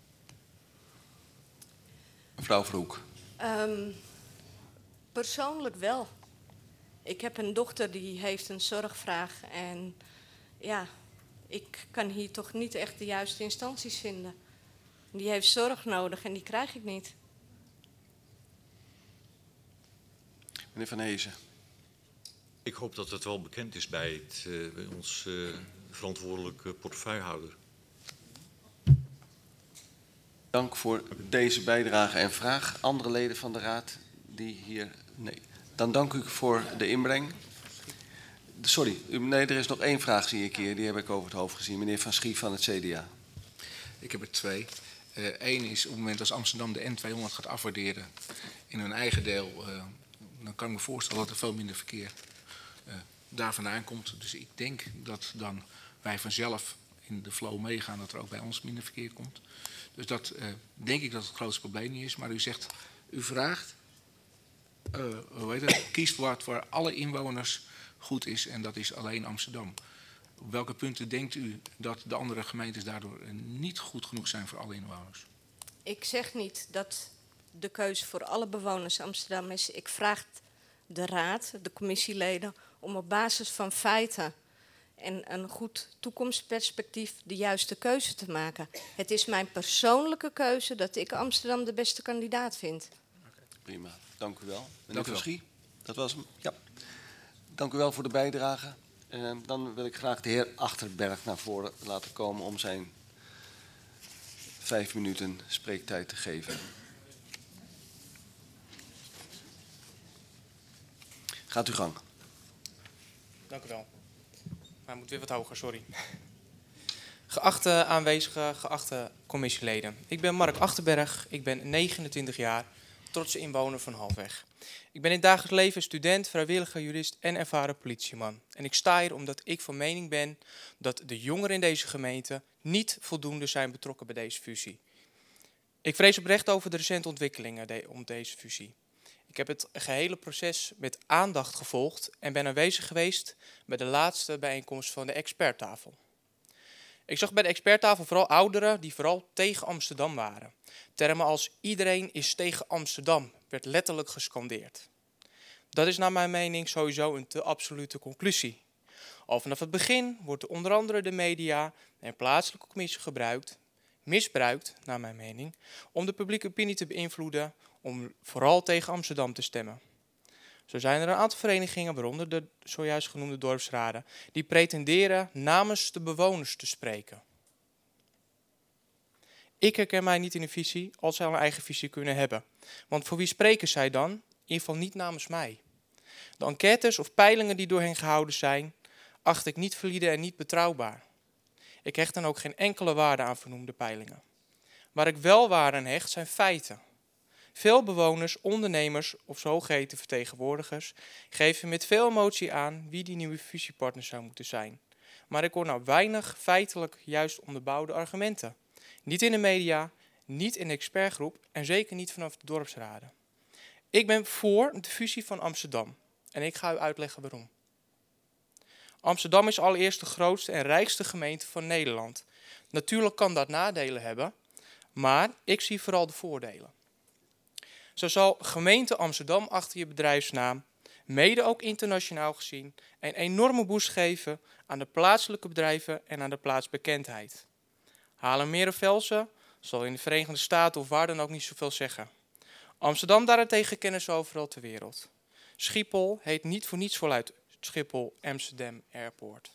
Mevrouw Vroek. Um, persoonlijk wel. Ik heb een dochter die heeft een zorgvraag en ja, ik kan hier toch niet echt de juiste instanties vinden. Die heeft zorg nodig en die krijg ik niet. Meneer Van Heesen. Ik hoop dat het wel bekend is bij, het, uh, bij ons uh, verantwoordelijke portefeuillehouder. Dank voor deze bijdrage en vraag. Andere leden van de Raad die hier... Nee. Dan dank u voor de inbreng. Sorry, nee, er is nog één vraag zie ik hier. Die heb ik over het hoofd gezien. Meneer Van Schie van het C D A. Ik heb er twee. Eén uh, is op het moment als Amsterdam de N tweehonderd gaat afwaarderen in hun eigen deel, uh, dan kan ik me voorstellen dat er veel minder verkeer uh, daar vandaan komt. Dus ik denk dat dan wij vanzelf in de flow meegaan dat er ook bij ons minder verkeer komt. Dus dat uh, denk ik dat het grootste probleem niet is. Maar u zegt, u vraagt, uh, hoe heet het, kies wat voor alle inwoners goed is en dat is alleen Amsterdam. Op welke punten denkt u dat de andere gemeentes daardoor niet goed genoeg zijn voor alle inwoners? Ik zeg niet dat de keuze voor alle bewoners Amsterdam is. Ik vraag de Raad, de commissieleden, om op basis van feiten en een goed toekomstperspectief de juiste keuze te maken. Het is mijn persoonlijke keuze dat ik Amsterdam de beste kandidaat vind. Okay, prima, dank u wel. Meneer Van Schie, dat was hem. Ja. Dank u wel voor de bijdrage. Uh, dan wil ik graag de heer Achterberg naar voren laten komen om zijn vijf minuten spreektijd te geven. Gaat uw gang. Dank u wel. Maar moet weer wat hoger, sorry. Geachte aanwezigen, geachte commissieleden. Ik ben Mark Achterberg, ik ben negenentwintig jaar, trotse inwoner van Halfweg. Ik ben in het dagelijks leven student, vrijwilliger, jurist en ervaren politieman. En ik sta hier omdat ik van mening ben dat de jongeren in deze gemeente niet voldoende zijn betrokken bij deze fusie. Ik vrees oprecht over de recente ontwikkelingen de, om deze fusie. Ik heb het gehele proces met aandacht gevolgd en ben aanwezig geweest bij de laatste bijeenkomst van de experttafel. Ik zag bij de experttafel vooral ouderen die vooral tegen Amsterdam waren. Termen als iedereen is tegen Amsterdam werd letterlijk gescandeerd. Dat is naar mijn mening sowieso een te absolute conclusie. Al vanaf het begin wordt onder andere de media en plaatselijke commissie gebruikt misbruikt, naar mijn mening, om de publieke opinie te beïnvloeden om vooral tegen Amsterdam te stemmen. Zo zijn er een aantal verenigingen, waaronder de zojuist genoemde dorpsraden, die pretenderen namens de bewoners te spreken. Ik herken mij niet in een visie als zij al een eigen visie kunnen hebben. Want voor wie spreken zij dan? In ieder geval niet namens mij. De enquêtes of peilingen die door hen gehouden zijn, acht ik niet valide en niet betrouwbaar. Ik hecht dan ook geen enkele waarde aan vernoemde peilingen. Waar ik wel waarde aan hecht zijn feiten. Veel bewoners, ondernemers of zogeheten vertegenwoordigers geven met veel emotie aan wie die nieuwe fusiepartner zou moeten zijn. Maar ik hoor nou weinig feitelijk juist onderbouwde argumenten. Niet in de media, niet in de expertgroep en zeker niet vanaf de dorpsraden. Ik ben voor de fusie van Amsterdam en ik ga u uitleggen waarom. Amsterdam is allereerst de grootste en rijkste gemeente van Nederland. Natuurlijk kan dat nadelen hebben, maar ik zie vooral de voordelen. Zo zal gemeente Amsterdam achter je bedrijfsnaam, mede ook internationaal gezien, een enorme boost geven aan de plaatselijke bedrijven en aan de plaatsbekendheid. Haarlemmermeer of Velsen zal in de Verenigde Staten of waar dan ook niet zoveel zeggen. Amsterdam daarentegen kennen ze overal ter wereld. Schiphol heet niet voor niets voluit Schiphol Amsterdam Airport.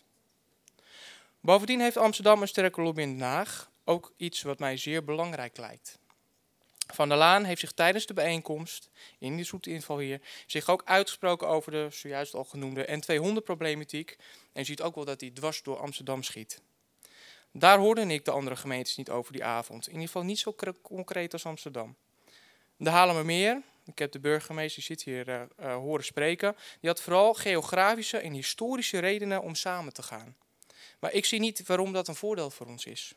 Bovendien heeft Amsterdam een sterke lobby in Den Haag, ook iets wat mij zeer belangrijk lijkt. Van der Laan heeft zich tijdens de bijeenkomst in de zoete inval hier zich ook uitgesproken over de zojuist al genoemde N tweehonderd problematiek en ziet ook wel dat die dwars door Amsterdam schiet. Daar hoorde ik de andere gemeentes niet over die avond, in ieder geval niet zo concreet als Amsterdam. De Haarlemmermeer, ik heb de burgemeester die zit hier uh, uh, horen spreken, die had vooral geografische en historische redenen om samen te gaan. Maar ik zie niet waarom dat een voordeel voor ons is.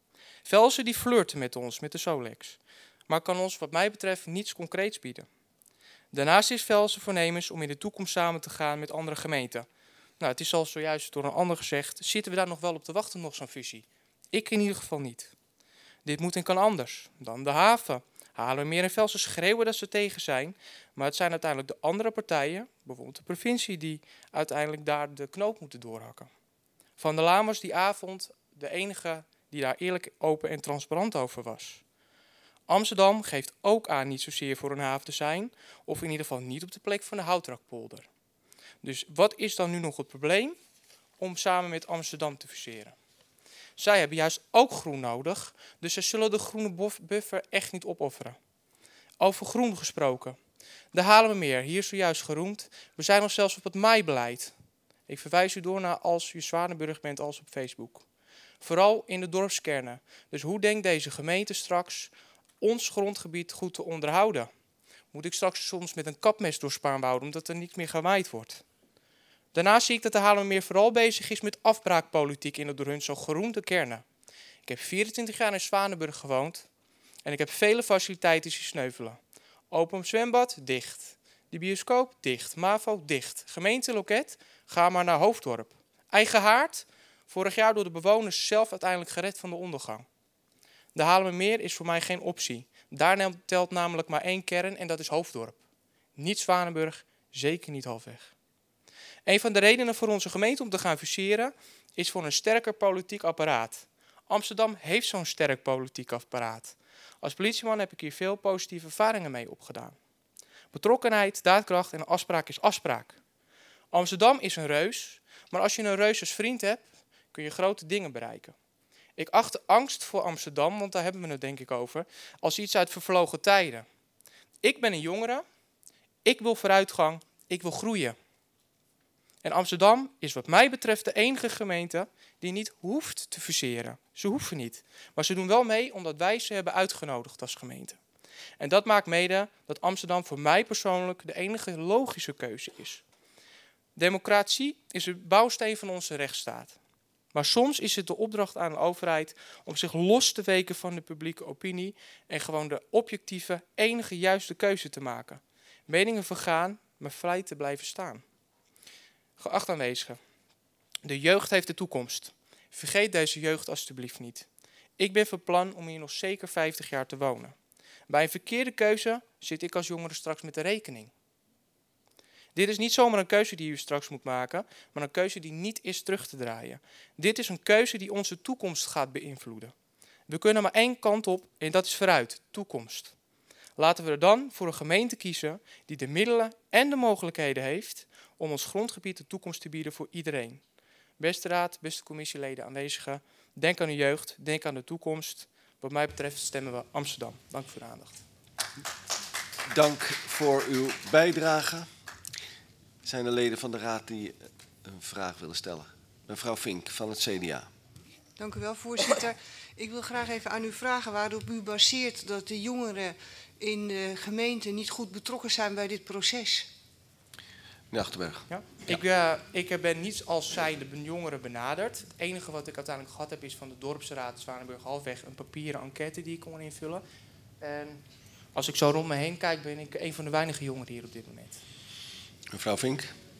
Velsen die flirten met ons, met de Solex, maar kan ons wat mij betreft niets concreets bieden. Daarnaast is Velsen voornemens om in de toekomst samen te gaan met andere gemeenten. Nou, het is al zojuist door een ander gezegd, zitten we daar nog wel op te wachten, nog zo'n fusie? Ik in ieder geval niet. Dit moet en kan anders. Dan de haven. Haarlemmermeer en Velsen schreeuwen dat ze tegen zijn, maar het zijn uiteindelijk de andere partijen, bijvoorbeeld de provincie, die uiteindelijk daar de knoop moeten doorhakken. Van der Laan was die avond de enige die daar eerlijk, open en transparant over was. Amsterdam geeft ook aan niet zozeer voor een haven te zijn, of in ieder geval niet op de plek van de Houtrakpolder. Dus wat is dan nu nog het probleem om samen met Amsterdam te fuseren? Zij hebben juist ook groen nodig, dus zij zullen de groene buffer echt niet opofferen. Over groen gesproken. De Haarlemmermeer, hier zojuist geroemd, we zijn nog zelfs op het maaibeleid. Ik verwijs u door naar als u Zwanenburg bent als op Facebook. Vooral in de dorpskernen. Dus hoe denkt deze gemeente straks ons grondgebied goed te onderhouden? Moet ik straks soms met een kapmes door Spaarnwoude omdat er niet meer gemaaid wordt? Daarnaast zie ik dat de Haarlemmermeer vooral bezig is met afbraakpolitiek in de door hun zo geroemde kernen. Ik heb vierentwintig jaar in Zwanenburg gewoond en ik heb vele faciliteiten zien sneuvelen. Open zwembad, dicht. De bioscoop, dicht. MAVO, dicht. Gemeenteloket, ga maar naar Hoofddorp. Eigen haard, vorig jaar door de bewoners zelf uiteindelijk gered van de ondergang. De Haarlemmermeer is voor mij geen optie. Daar telt namelijk maar één kern en dat is Hoofddorp. Niet Zwanenburg, zeker niet Halfweg. Een van de redenen voor onze gemeente om te gaan fuseren is voor een sterker politiek apparaat. Amsterdam heeft zo'n sterk politiek apparaat. Als politieman heb ik hier veel positieve ervaringen mee opgedaan. Betrokkenheid, daadkracht en afspraak is afspraak. Amsterdam is een reus, maar als je een reus als vriend hebt, kun je grote dingen bereiken. Ik acht de angst voor Amsterdam, want daar hebben we het denk ik over, als iets uit vervlogen tijden. Ik ben een jongere, ik wil vooruitgang, ik wil groeien. En Amsterdam is wat mij betreft de enige gemeente die niet hoeft te fuseren. Ze hoeven niet. Maar ze doen wel mee omdat wij ze hebben uitgenodigd als gemeente. En dat maakt mede dat Amsterdam voor mij persoonlijk de enige logische keuze is. Democratie is de bouwsteen van onze rechtsstaat. Maar soms is het de opdracht aan de overheid om zich los te weken van de publieke opinie en gewoon de objectieve, enige juiste keuze te maken. Meningen vergaan, maar vrij te blijven staan. Geacht aanwezigen, de jeugd heeft de toekomst. Vergeet deze jeugd alstublieft niet. Ik ben van plan om hier nog zeker vijftig jaar te wonen. Bij een verkeerde keuze zit ik als jongere straks met de rekening. Dit is niet zomaar een keuze die u straks moet maken, maar een keuze die niet is terug te draaien. Dit is een keuze die onze toekomst gaat beïnvloeden. We kunnen maar één kant op en dat is vooruit, toekomst. Laten we er dan voor een gemeente kiezen die de middelen en de mogelijkheden heeft om ons grondgebied de toekomst te bieden voor iedereen. Beste raad, beste commissieleden, aanwezigen, denk aan uw jeugd, denk aan de toekomst. Wat mij betreft stemmen we Amsterdam. Dank voor de aandacht. Dank voor uw bijdrage. Zijn er leden van de raad die een vraag willen stellen? Mevrouw Vink van het C D A. Dank u wel, voorzitter. Ik wil graag even aan u vragen waarop u baseert dat de jongeren in de gemeente niet goed betrokken zijn bij dit proces. Meneer Achterberg. Ja. Ik, uh, ik ben niet als zijnde de jongeren benaderd. Het enige wat ik uiteindelijk gehad heb is van de dorpsraad Zwanenburg-Halfweg een papieren enquête die ik kon invullen. En als ik zo rond me heen kijk ben ik een van de weinige jongeren hier op dit moment. Mevrouw Vink.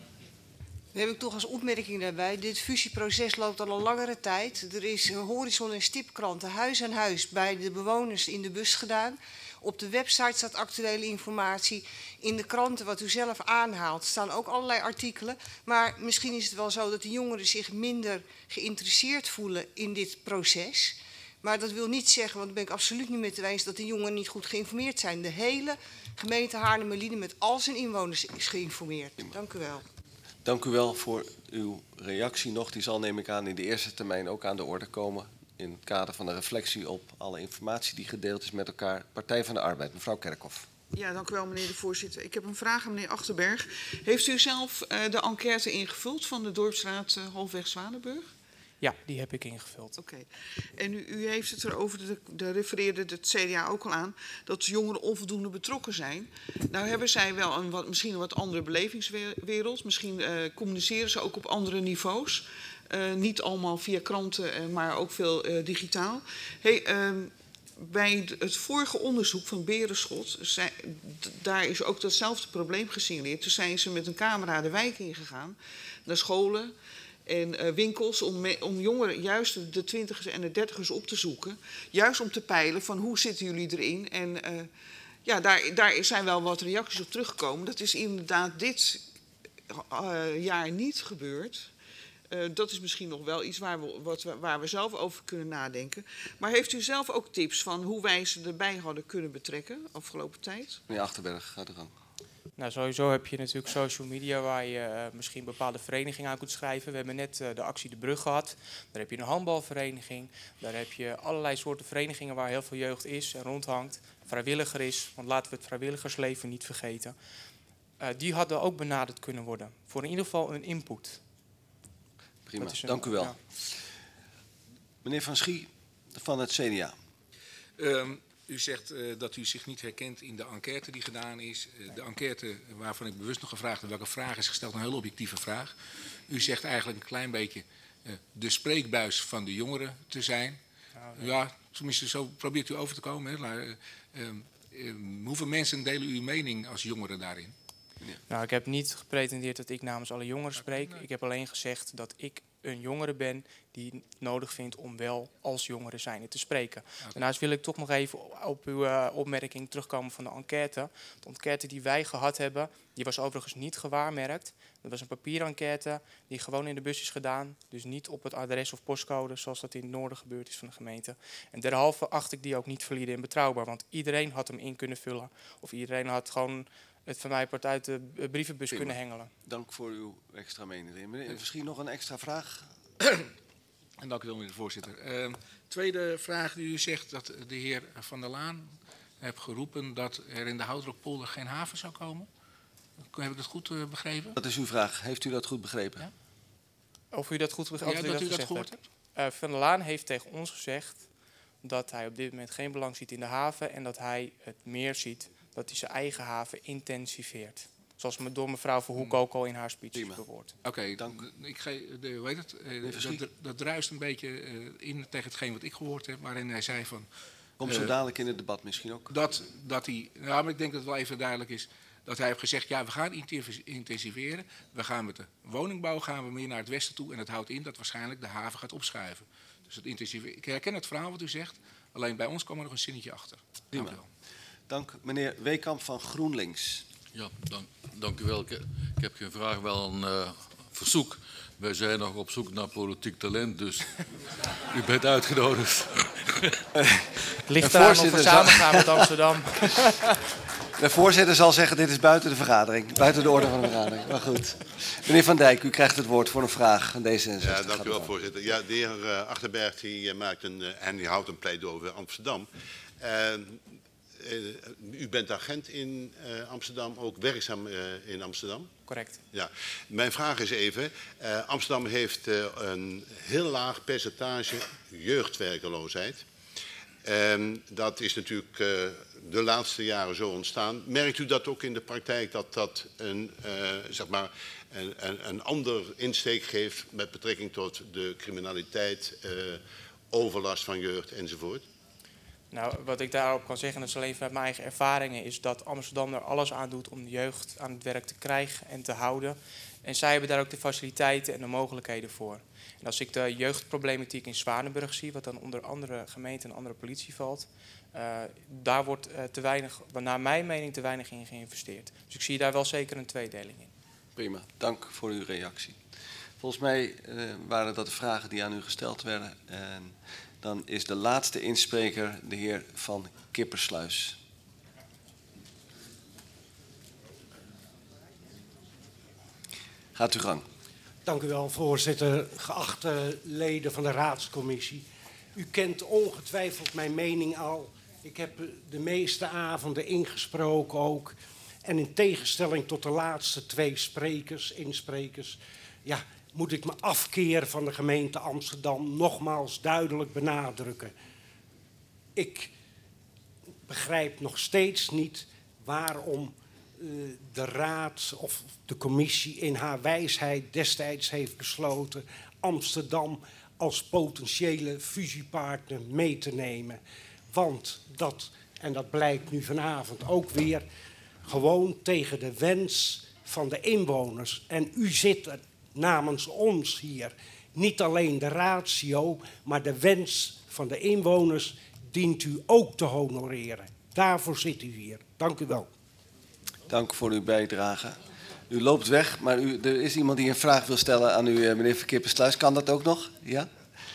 Dan heb ik toch als opmerking daarbij. Dit fusieproces loopt al een langere tijd. Er is horizon- en stipkranten huis aan huis bij de bewoners in de bus gedaan. Op de website staat actuele informatie. In de kranten, wat u zelf aanhaalt, staan ook allerlei artikelen. Maar misschien is het wel zo dat de jongeren zich minder geïnteresseerd voelen in dit proces. Maar dat wil niet zeggen, want daar ben ik absoluut niet mee te eens, dat de jongeren niet goed geïnformeerd zijn. De hele gemeente Haarlemmerlieden met al zijn inwoners is geïnformeerd. Dank u wel. Dank u wel voor uw reactie nog. Die zal, neem ik aan, in de eerste termijn ook aan de orde komen. In het kader van de reflectie op alle informatie die gedeeld is met elkaar. Partij van de Arbeid, mevrouw Kerkhoff. Ja, dank u wel, meneer de voorzitter. Ik heb een vraag aan meneer Achterberg. Heeft u zelf uh, de enquête ingevuld van de dorpsraad uh, Halfweg Zwanenburg? Ja, die heb ik ingevuld. Oké. Okay. En u, u heeft het erover, de, de refereerde het C D A ook al aan, dat jongeren onvoldoende betrokken zijn. Nou hebben zij wel een wat, misschien een wat andere belevingswereld. Misschien uh, communiceren ze ook op andere niveaus. Uh, niet allemaal via kranten, uh, maar ook veel uh, digitaal. Hey, uh, bij het vorige onderzoek van Berenschot, zij, daar is ook datzelfde probleem gesignaleerd. Toen zijn ze met een camera de wijk ingegaan, naar scholen en uh, winkels, om, me, om jongeren, juist de twintigers en de dertigers op te zoeken. Juist om te peilen van hoe zitten jullie erin. En uh, ja, daar, daar zijn wel wat reacties op teruggekomen. Dat is inderdaad dit uh, jaar niet gebeurd. Uh, dat is misschien nog wel iets waar we, wat we, waar we zelf over kunnen nadenken. Maar heeft u zelf ook tips van hoe wij ze erbij hadden kunnen betrekken afgelopen tijd? Meneer Achterberg, gaat er gang. Nou, sowieso heb je natuurlijk social media waar je uh, misschien bepaalde verenigingen aan kunt schrijven. We hebben net uh, de actie De Brug gehad. Daar heb je een handbalvereniging. Daar heb je allerlei soorten verenigingen waar heel veel jeugd is en rondhangt. Vrijwilliger is, want laten we het vrijwilligersleven niet vergeten. Uh, die hadden ook benaderd kunnen worden. Voor in ieder geval een input. Prima, een, dank u wel. Ja. Meneer Van Schie van het C D A. Um, u zegt uh, dat u zich niet herkent in de enquête die gedaan is. Uh, de enquête waarvan ik bewust nog gevraagd heb welke vraag is gesteld, een heel objectieve vraag. U zegt eigenlijk een klein beetje uh, de spreekbuis van de jongeren te zijn. Nou, ja, tenminste zo probeert u over te komen. Hè. Maar, uh, um, um, hoeveel mensen delen uw mening als jongeren daarin? Ja. Nou, ik heb niet gepretendeerd dat ik namens alle jongeren spreek. Ik heb alleen gezegd dat ik een jongere ben die het nodig vindt om wel als jongere zijnde te spreken. Okay. Daarnaast wil ik toch nog even op uw uh, opmerking terugkomen van de enquête. De enquête die wij gehad hebben, die was overigens niet gewaarmerkt. Dat was een papieren enquête die gewoon in de bus is gedaan. Dus niet op het adres of postcode zoals dat in het noorden gebeurd is van de gemeente. En derhalve acht ik die ook niet valide en betrouwbaar. Want iedereen had hem in kunnen vullen. Of iedereen had gewoon het van mij part uit de brievenbus Prima. kunnen hengelen. Dank voor uw extra mening. Meneer, misschien nog een extra vraag? En dank u wel, meneer de voorzitter. Uh, tweede vraag die u zegt dat de heer Van der Laan heeft geroepen dat er in de Houtdrukpolder geen haven zou komen. Heb ik dat goed uh, begrepen? Dat is uw vraag. Heeft u dat goed begrepen? Ja? Of u dat goed begrepen? Ja, dat u dat, dat gehoord hebt? hebt? Uh, Van der Laan heeft tegen ons gezegd dat hij op dit moment geen belang ziet in de haven en dat hij het meer ziet dat hij zijn eigen haven intensiveert. Zoals me door mevrouw Verhoek ook al in haar speech is bewoord. Oké, okay, dank. Ik ge, de, hoe heet het? Uh, dat, dat druist een beetje uh, in tegen hetgeen wat ik gehoord heb, waarin hij zei van... Komt uh, zo dadelijk in het debat misschien ook. Dat, dat hij, nou, maar ik denk dat het wel even duidelijk is, dat hij heeft gezegd, ja, we gaan intensiveren. We gaan met de woningbouw gaan we meer naar het westen toe en dat houdt in dat waarschijnlijk de haven gaat opschuiven. Dus het intensiveren. Ik herken het verhaal wat u zegt, alleen bij ons kwam er nog een zinnetje achter. Prima. Dank u wel. Dank. Meneer Weekamp van GroenLinks. Ja, dank, dank u wel. Ik, ik heb geen vraag, wel een uh, verzoek. Wij zijn nog op zoek naar politiek talent, dus u bent uitgenodigd. Ligt eraan of we samen gaan met Amsterdam. De voorzitter zal zeggen, dit is buiten de vergadering, buiten de orde van de vergadering. Maar goed. Meneer Van Dijk, u krijgt het woord voor een vraag aan D zesenzestig. Ja, dank u wel, voorzitter. Ja, de heer uh, Achterberg die, uh, maakt een, uh, en die houdt een pleidooi over Amsterdam. Uh, uh, u bent agent in uh, Amsterdam, ook werkzaam uh, in Amsterdam? Correct. Ja. Mijn vraag is even, uh, Amsterdam heeft uh, een heel laag percentage jeugdwerkeloosheid. En dat is natuurlijk uh, de laatste jaren zo ontstaan. Merkt u dat ook in de praktijk dat dat een, uh, zeg maar een, een, een ander insteek geeft met betrekking tot de criminaliteit, uh, overlast van jeugd enzovoort? Nou, wat ik daarop kan zeggen, dat is alleen vanuit mijn eigen ervaringen, is dat Amsterdam er alles aan doet om de jeugd aan het werk te krijgen en te houden. En zij hebben daar ook de faciliteiten en de mogelijkheden voor. En als ik de jeugdproblematiek in Zwanenburg zie, wat dan onder andere gemeenten en andere politie valt, uh, daar wordt uh, te weinig, naar mijn mening te weinig in geïnvesteerd. Dus ik zie daar wel zeker een tweedeling in. Prima, dank voor uw reactie. Volgens mij uh, waren dat de vragen die aan u gesteld werden. En dan is de laatste inspreker de heer Van Kippersluis. Gaat uw gang. Dank u wel, voorzitter. Geachte leden van de raadscommissie. U kent ongetwijfeld mijn mening al. Ik heb de meeste avonden ingesproken ook. En in tegenstelling tot de laatste twee sprekers, insprekers, ja, moet ik me afkeren van de gemeente Amsterdam nogmaals duidelijk benadrukken. Ik begrijp nog steeds niet waarom uh, de raad of de commissie in haar wijsheid destijds heeft besloten Amsterdam als potentiële fusiepartner mee te nemen. Want dat, en dat blijkt nu vanavond ook weer, gewoon tegen de wens van de inwoners. En u zit er namens ons hier, niet alleen de ratio, maar de wens van de inwoners dient u ook te honoreren. Daarvoor zit u hier. Dank u wel. Dank voor uw bijdrage. U loopt weg, maar u, er is iemand die een vraag wil stellen aan u, meneer Van Kippersluis. Kan dat ook nog? Ja?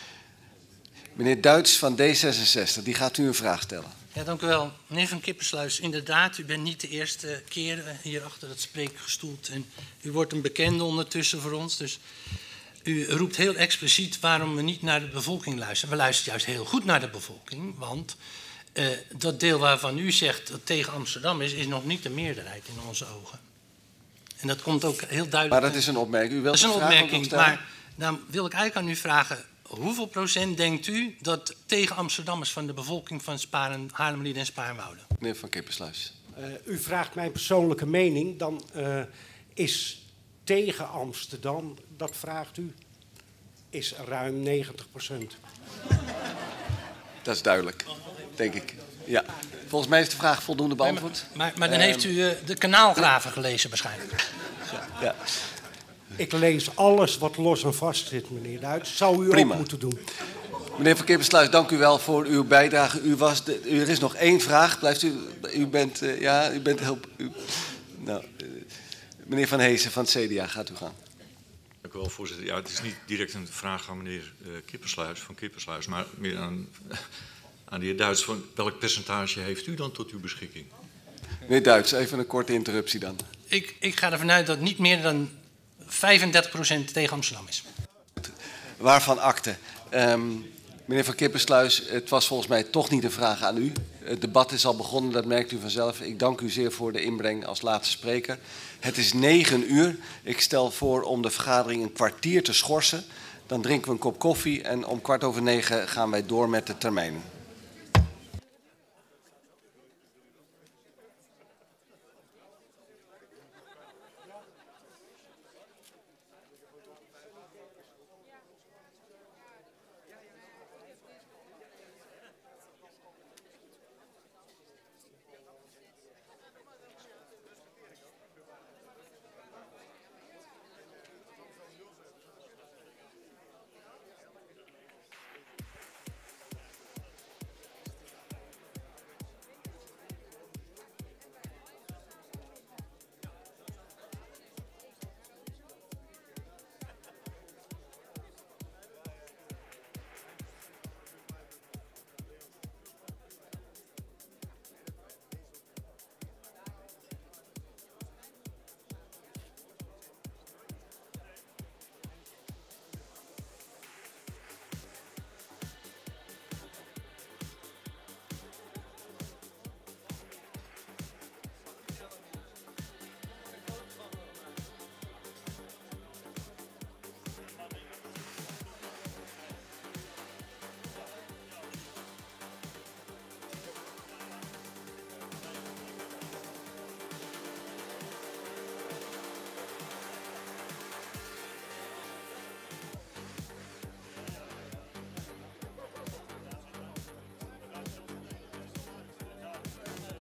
Meneer Duits van D zesenzestig, die gaat u een vraag stellen. Ja, dank u wel. Meneer Van Kippersluis, inderdaad, u bent niet de eerste keer hier achter het spreekgestoeld. En u wordt een bekende ondertussen voor ons. Dus u roept heel expliciet waarom we niet naar de bevolking luisteren. We luisteren juist heel goed naar de bevolking, want uh, dat deel waarvan u zegt dat tegen Amsterdam is, is nog niet de meerderheid in onze ogen. En dat komt ook heel duidelijk. Maar dat is een opmerking. U wilt dat is een vraag opmerking, maar dan wil ik eigenlijk aan u vragen, hoeveel procent denkt u dat tegen Amsterdammers van de bevolking van Sparen, Haarlemmerlied en Spaarnwoude? Meneer Van Kippersluis. Uh, u vraagt mijn persoonlijke mening, dan uh, is tegen Amsterdam, dat vraagt u, is ruim negentig procent. Dat is duidelijk, denk ik. Ja. Volgens mij is de vraag voldoende beantwoord. Nee, maar, maar, maar dan um, heeft u uh, de kanaalgraven gelezen waarschijnlijk. Ja. Ja. Ik lees alles wat los en vast zit, meneer Duits. Zou u Prima. ook moeten doen. Meneer Van Kippersluis, dank u wel voor uw bijdrage. U was de, er is nog één vraag. Blijft u, u bent, uh, ja, u bent heel... U, nou, uh, meneer Van Heesen van het C D A, gaat u gaan. Dank u wel, voorzitter. Ja, het is niet direct een vraag aan meneer uh, Kippersluis, van Kippersluis, maar meer aan, aan de heer Duits. Van welk percentage heeft u dan tot uw beschikking? Meneer Duits, even een korte interruptie dan. Ik, ik ga ervan uit dat niet meer dan vijfendertig procent tegen Amsterdam is. Waarvan akte. Um, meneer Van Kippersluis, het was volgens mij toch niet een vraag aan u. Het debat is al begonnen, dat merkt u vanzelf. Ik dank u zeer voor de inbreng als laatste spreker. Het is negen uur. Ik stel voor om de vergadering een kwartier te schorsen. Dan drinken we een kop koffie en om kwart over negen gaan wij door met de termijnen.